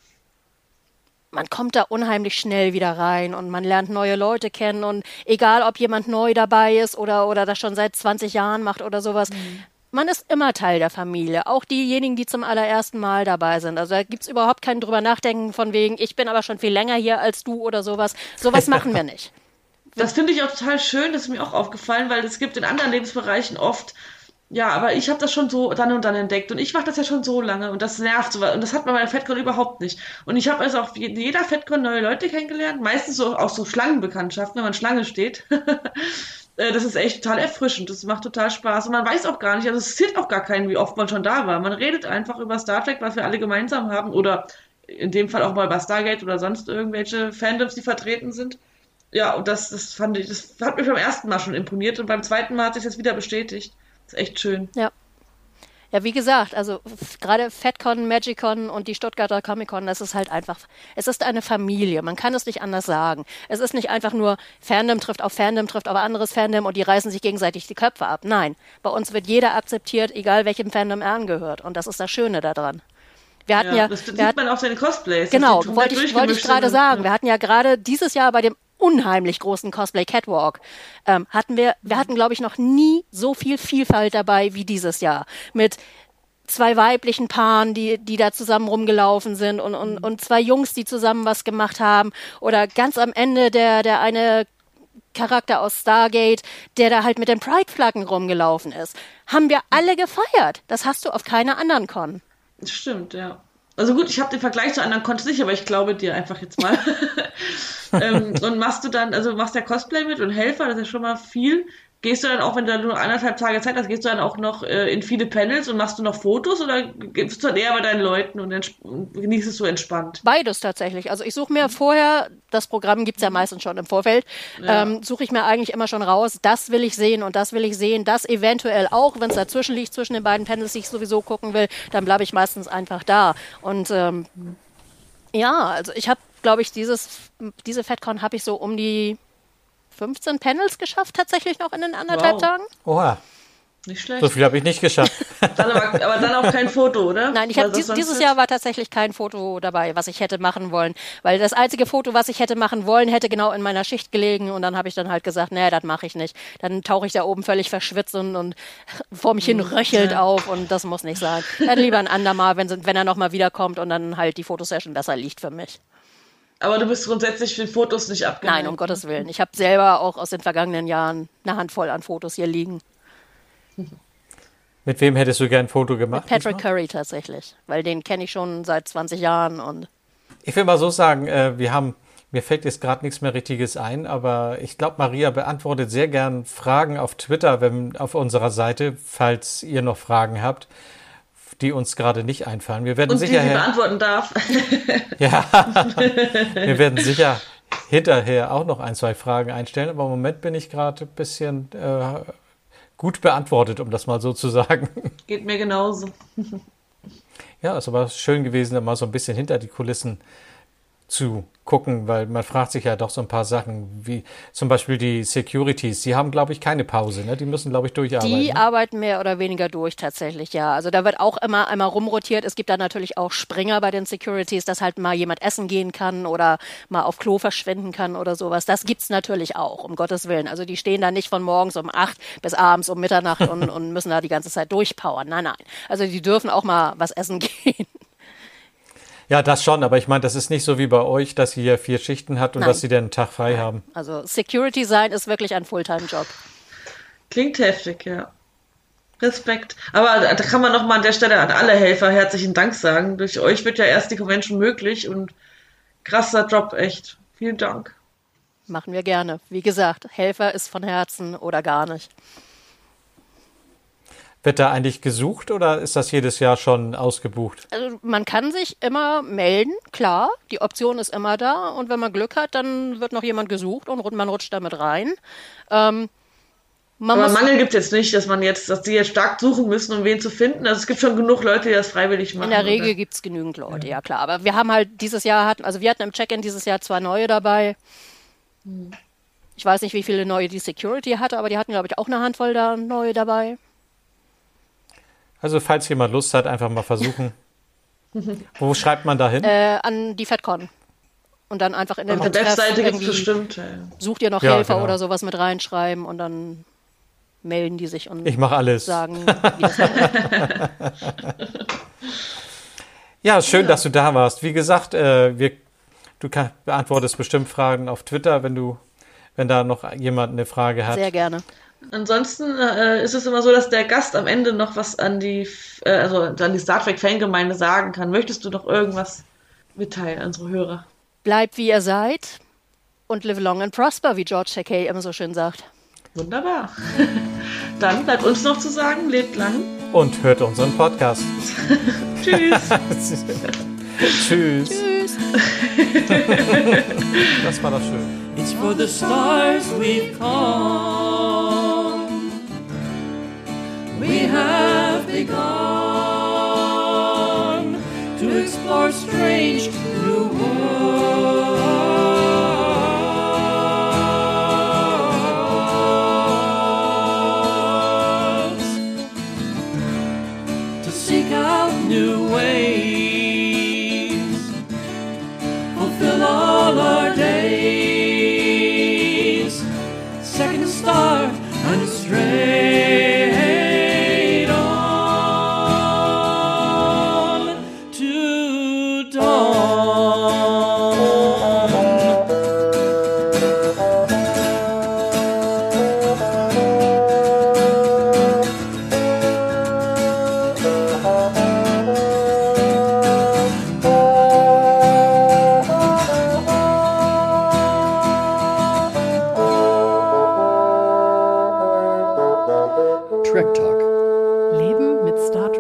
man kommt da unheimlich schnell wieder rein und man lernt neue Leute kennen und egal, ob jemand neu dabei ist oder oder das schon seit zwanzig Jahren macht oder sowas. Man ist immer Teil der Familie, auch diejenigen, die zum allerersten Mal dabei sind. Also da gibt's überhaupt kein drüber nachdenken von wegen, ich bin aber schon viel länger hier als du oder sowas. Sowas machen wir nicht. Das finde ich auch total schön, das ist mir auch aufgefallen, weil es gibt in anderen Lebensbereichen oft, ja, aber ich habe das schon so dann und dann entdeckt und ich mache das ja schon so lange und das nervt so und das hat man bei der FedCon überhaupt nicht. Und ich habe also auf je- jeder FedCon neue Leute kennengelernt, meistens so auch so Schlangenbekanntschaften, wenn man Schlange steht. Äh, Das ist echt total erfrischend, das macht total Spaß und man weiß auch gar nicht, also es interessiert auch gar keinen, wie oft man schon da war. Man redet einfach über Star Trek, was wir alle gemeinsam haben oder in dem Fall auch mal über Stargate oder sonst irgendwelche Fandoms, die vertreten sind. Ja, und das, das fand ich, das hat mich beim ersten Mal schon imponiert und beim zweiten Mal hat sich das wieder bestätigt. Das ist echt schön. Ja. Ja, wie gesagt, also f- gerade FedCon, MagicCon und die Stuttgarter Comic-Con, das ist halt einfach, es ist eine Familie, man kann es nicht anders sagen. Es ist nicht einfach nur Fandom trifft auf Fandom, trifft auf anderes Fandom und die reißen sich gegenseitig die Köpfe ab. Nein, bei uns wird jeder akzeptiert, egal welchem Fandom er angehört und das ist das Schöne daran. Wir hatten Ja, ja, das wir sieht hatten, man auf seinen Cosplays. dass genau, die komplett wollte ich, wollte ich durchgemischt gerade sind. sagen. Wir Ja. hatten ja gerade dieses Jahr bei dem unheimlich großen Cosplay Catwalk, ähm, hatten wir, wir hatten, glaube ich, noch nie so viel Vielfalt dabei wie dieses Jahr. Mit zwei weiblichen Paaren, die, die da zusammen rumgelaufen sind und, und, und zwei Jungs, die zusammen was gemacht haben. Oder ganz am Ende der, der eine Charakter aus Stargate, der da halt mit den Pride-Flaggen rumgelaufen ist. Haben wir alle gefeiert. Das hast du auf keiner anderen Con. Das stimmt, ja. Also gut, ich habe den Vergleich zu anderen Cons nicht, aber ich glaube dir einfach jetzt mal. ähm, und machst du dann, also machst ja Cosplay mit und Helfer, das ist schon mal viel. Gehst du dann auch, wenn du nur anderthalb Tage Zeit hast, gehst du dann auch noch äh, in viele Panels und machst du noch Fotos oder gibst du dann eher bei deinen Leuten und, entsp- und genießt es so entspannt? Beides tatsächlich. Also ich suche mir vorher, das Programm gibt's ja meistens schon im Vorfeld, Ja. ähm, suche ich mir eigentlich immer schon raus, das will ich sehen und das will ich sehen, das eventuell auch, wenn es dazwischen liegt, zwischen den beiden Panels, die ich sowieso gucken will, dann bleibe ich meistens einfach da. Und ähm, ja, also ich habe, glaube ich, dieses, diese FedCon habe ich so um die fünfzehn Panels geschafft, tatsächlich noch in den anderthalb Wow. Tagen. Oha, Nicht schlecht. so viel habe ich nicht geschafft. Dann aber, aber dann auch kein Foto, oder? Nein, ich Weil habe das dies, sonst dieses wird- Jahr war tatsächlich kein Foto dabei, was ich hätte machen wollen, weil das einzige Foto, was ich hätte machen wollen, hätte genau in meiner Schicht gelegen und dann habe ich dann halt gesagt, nee, das mache ich nicht. Dann tauche ich da oben völlig verschwitzt und, und vor mich hin röchelt Ja. auf und das muss nicht sein. Dann lieber ein andermal, wenn, sie- wenn er nochmal wiederkommt und dann halt die Fotosession besser liegt für mich. Aber du bist grundsätzlich für Fotos nicht abgeneigt. Nein, um Gottes Willen. Ich habe selber auch aus den vergangenen Jahren eine Handvoll an Fotos hier liegen. Mit wem hättest du gern ein Foto gemacht? Patrick Curry tatsächlich, weil den kenne ich schon seit zwanzig Jahren und Ich will mal so sagen, äh, wir haben, mir fällt jetzt gerade nichts mehr Richtiges ein, aber ich glaube, Maria beantwortet sehr gern Fragen auf Twitter, wenn, auf unserer Seite, falls ihr noch Fragen habt, die uns gerade nicht einfallen. Wir werden Und die sie sicher, beantworten darf. ja, wir werden sicher hinterher auch noch ein, zwei Fragen einstellen, aber im Moment bin ich gerade ein bisschen äh, gut beantwortet, um das mal so zu sagen. Geht mir genauso. Ja, es war schön gewesen, da mal so ein bisschen hinter die Kulissen zu gucken, weil man fragt sich ja doch so ein paar Sachen, wie zum Beispiel die Securities. Die haben, glaube ich, keine Pause, ne? Die müssen, glaube ich, durcharbeiten. Die ne? arbeiten mehr oder weniger durch tatsächlich, ja. Also da wird auch immer einmal rumrotiert. Es gibt da natürlich auch Springer bei den Securities, dass halt mal jemand essen gehen kann oder mal auf Klo verschwinden kann oder sowas. Das gibt's natürlich auch, um Gottes Willen. Also die stehen da nicht von morgens um acht bis abends um Mitternacht und, und müssen da die ganze Zeit durchpowern. Nein, nein. Also die dürfen auch mal was essen gehen. Ja, das schon, aber ich meine, das ist nicht so wie bei euch, dass sie hier vier Schichten hat und Nein. dass sie dann einen Tag frei haben. Also Security sein ist wirklich ein Fulltime-Job. Klingt heftig, ja. Respekt. Aber da kann man noch mal an der Stelle an alle Helfer herzlichen Dank sagen. Durch euch wird ja erst die Convention möglich und krasser Job, echt. Vielen Dank. Machen wir gerne. Wie gesagt, Helfer ist von Herzen oder gar nicht. Wird da eigentlich gesucht oder ist das jedes Jahr schon ausgebucht? Also man kann sich immer melden, klar, die Option ist immer da und wenn man Glück hat, dann wird noch jemand gesucht und man rutscht damit rein. Ähm, man Aber muss, Mangel gibt es jetzt nicht, dass man jetzt, dass die jetzt stark suchen müssen, um wen zu finden. Also es gibt schon genug Leute, die das freiwillig machen. in der Regel oder? gibt es genügend Leute, ja klar. Aber wir haben halt dieses Jahr, hatten, also wir hatten im Check-in dieses Jahr zwei neue dabei. Ich weiß nicht, wie viele neue die Security hatte, aber die hatten, glaube ich, auch eine Handvoll da neue dabei. Also falls jemand Lust hat, einfach mal versuchen. Wo schreibt man da hin? Äh, an die FedCon. Und dann einfach in den Auf der Betreff Webseite gibt es irgendwie, bestimmt. Ja. sucht ihr noch Ja, Helfer genau. oder sowas mit reinschreiben und dann melden die sich und Ich mache alles. sagen, wie das läuft. Ja, schön, dass du da warst. Wie gesagt, äh, wir, du kann, beantwortest bestimmt Fragen auf Twitter, wenn du, wenn da noch jemand eine Frage hat. Sehr gerne. Ansonsten äh, ist es immer so, dass der Gast am Ende noch was an die, äh, also an die Star Trek Fangemeinde sagen kann. Möchtest du noch irgendwas mitteilen an unsere Hörer? Bleibt wie ihr seid und live long and prosper, wie George Takei immer so schön sagt. Wunderbar. Dann bleibt uns noch zu sagen, lebt lang. Und hört unseren Podcast. Tschüss. Tschüss. Tschüss. Das war doch schön. It's for the stars we've come. We have begun to explore strange new worlds, to seek out new ways, fulfill all our days, second star and straight on to dawn. Trek Talk. Leben mit Star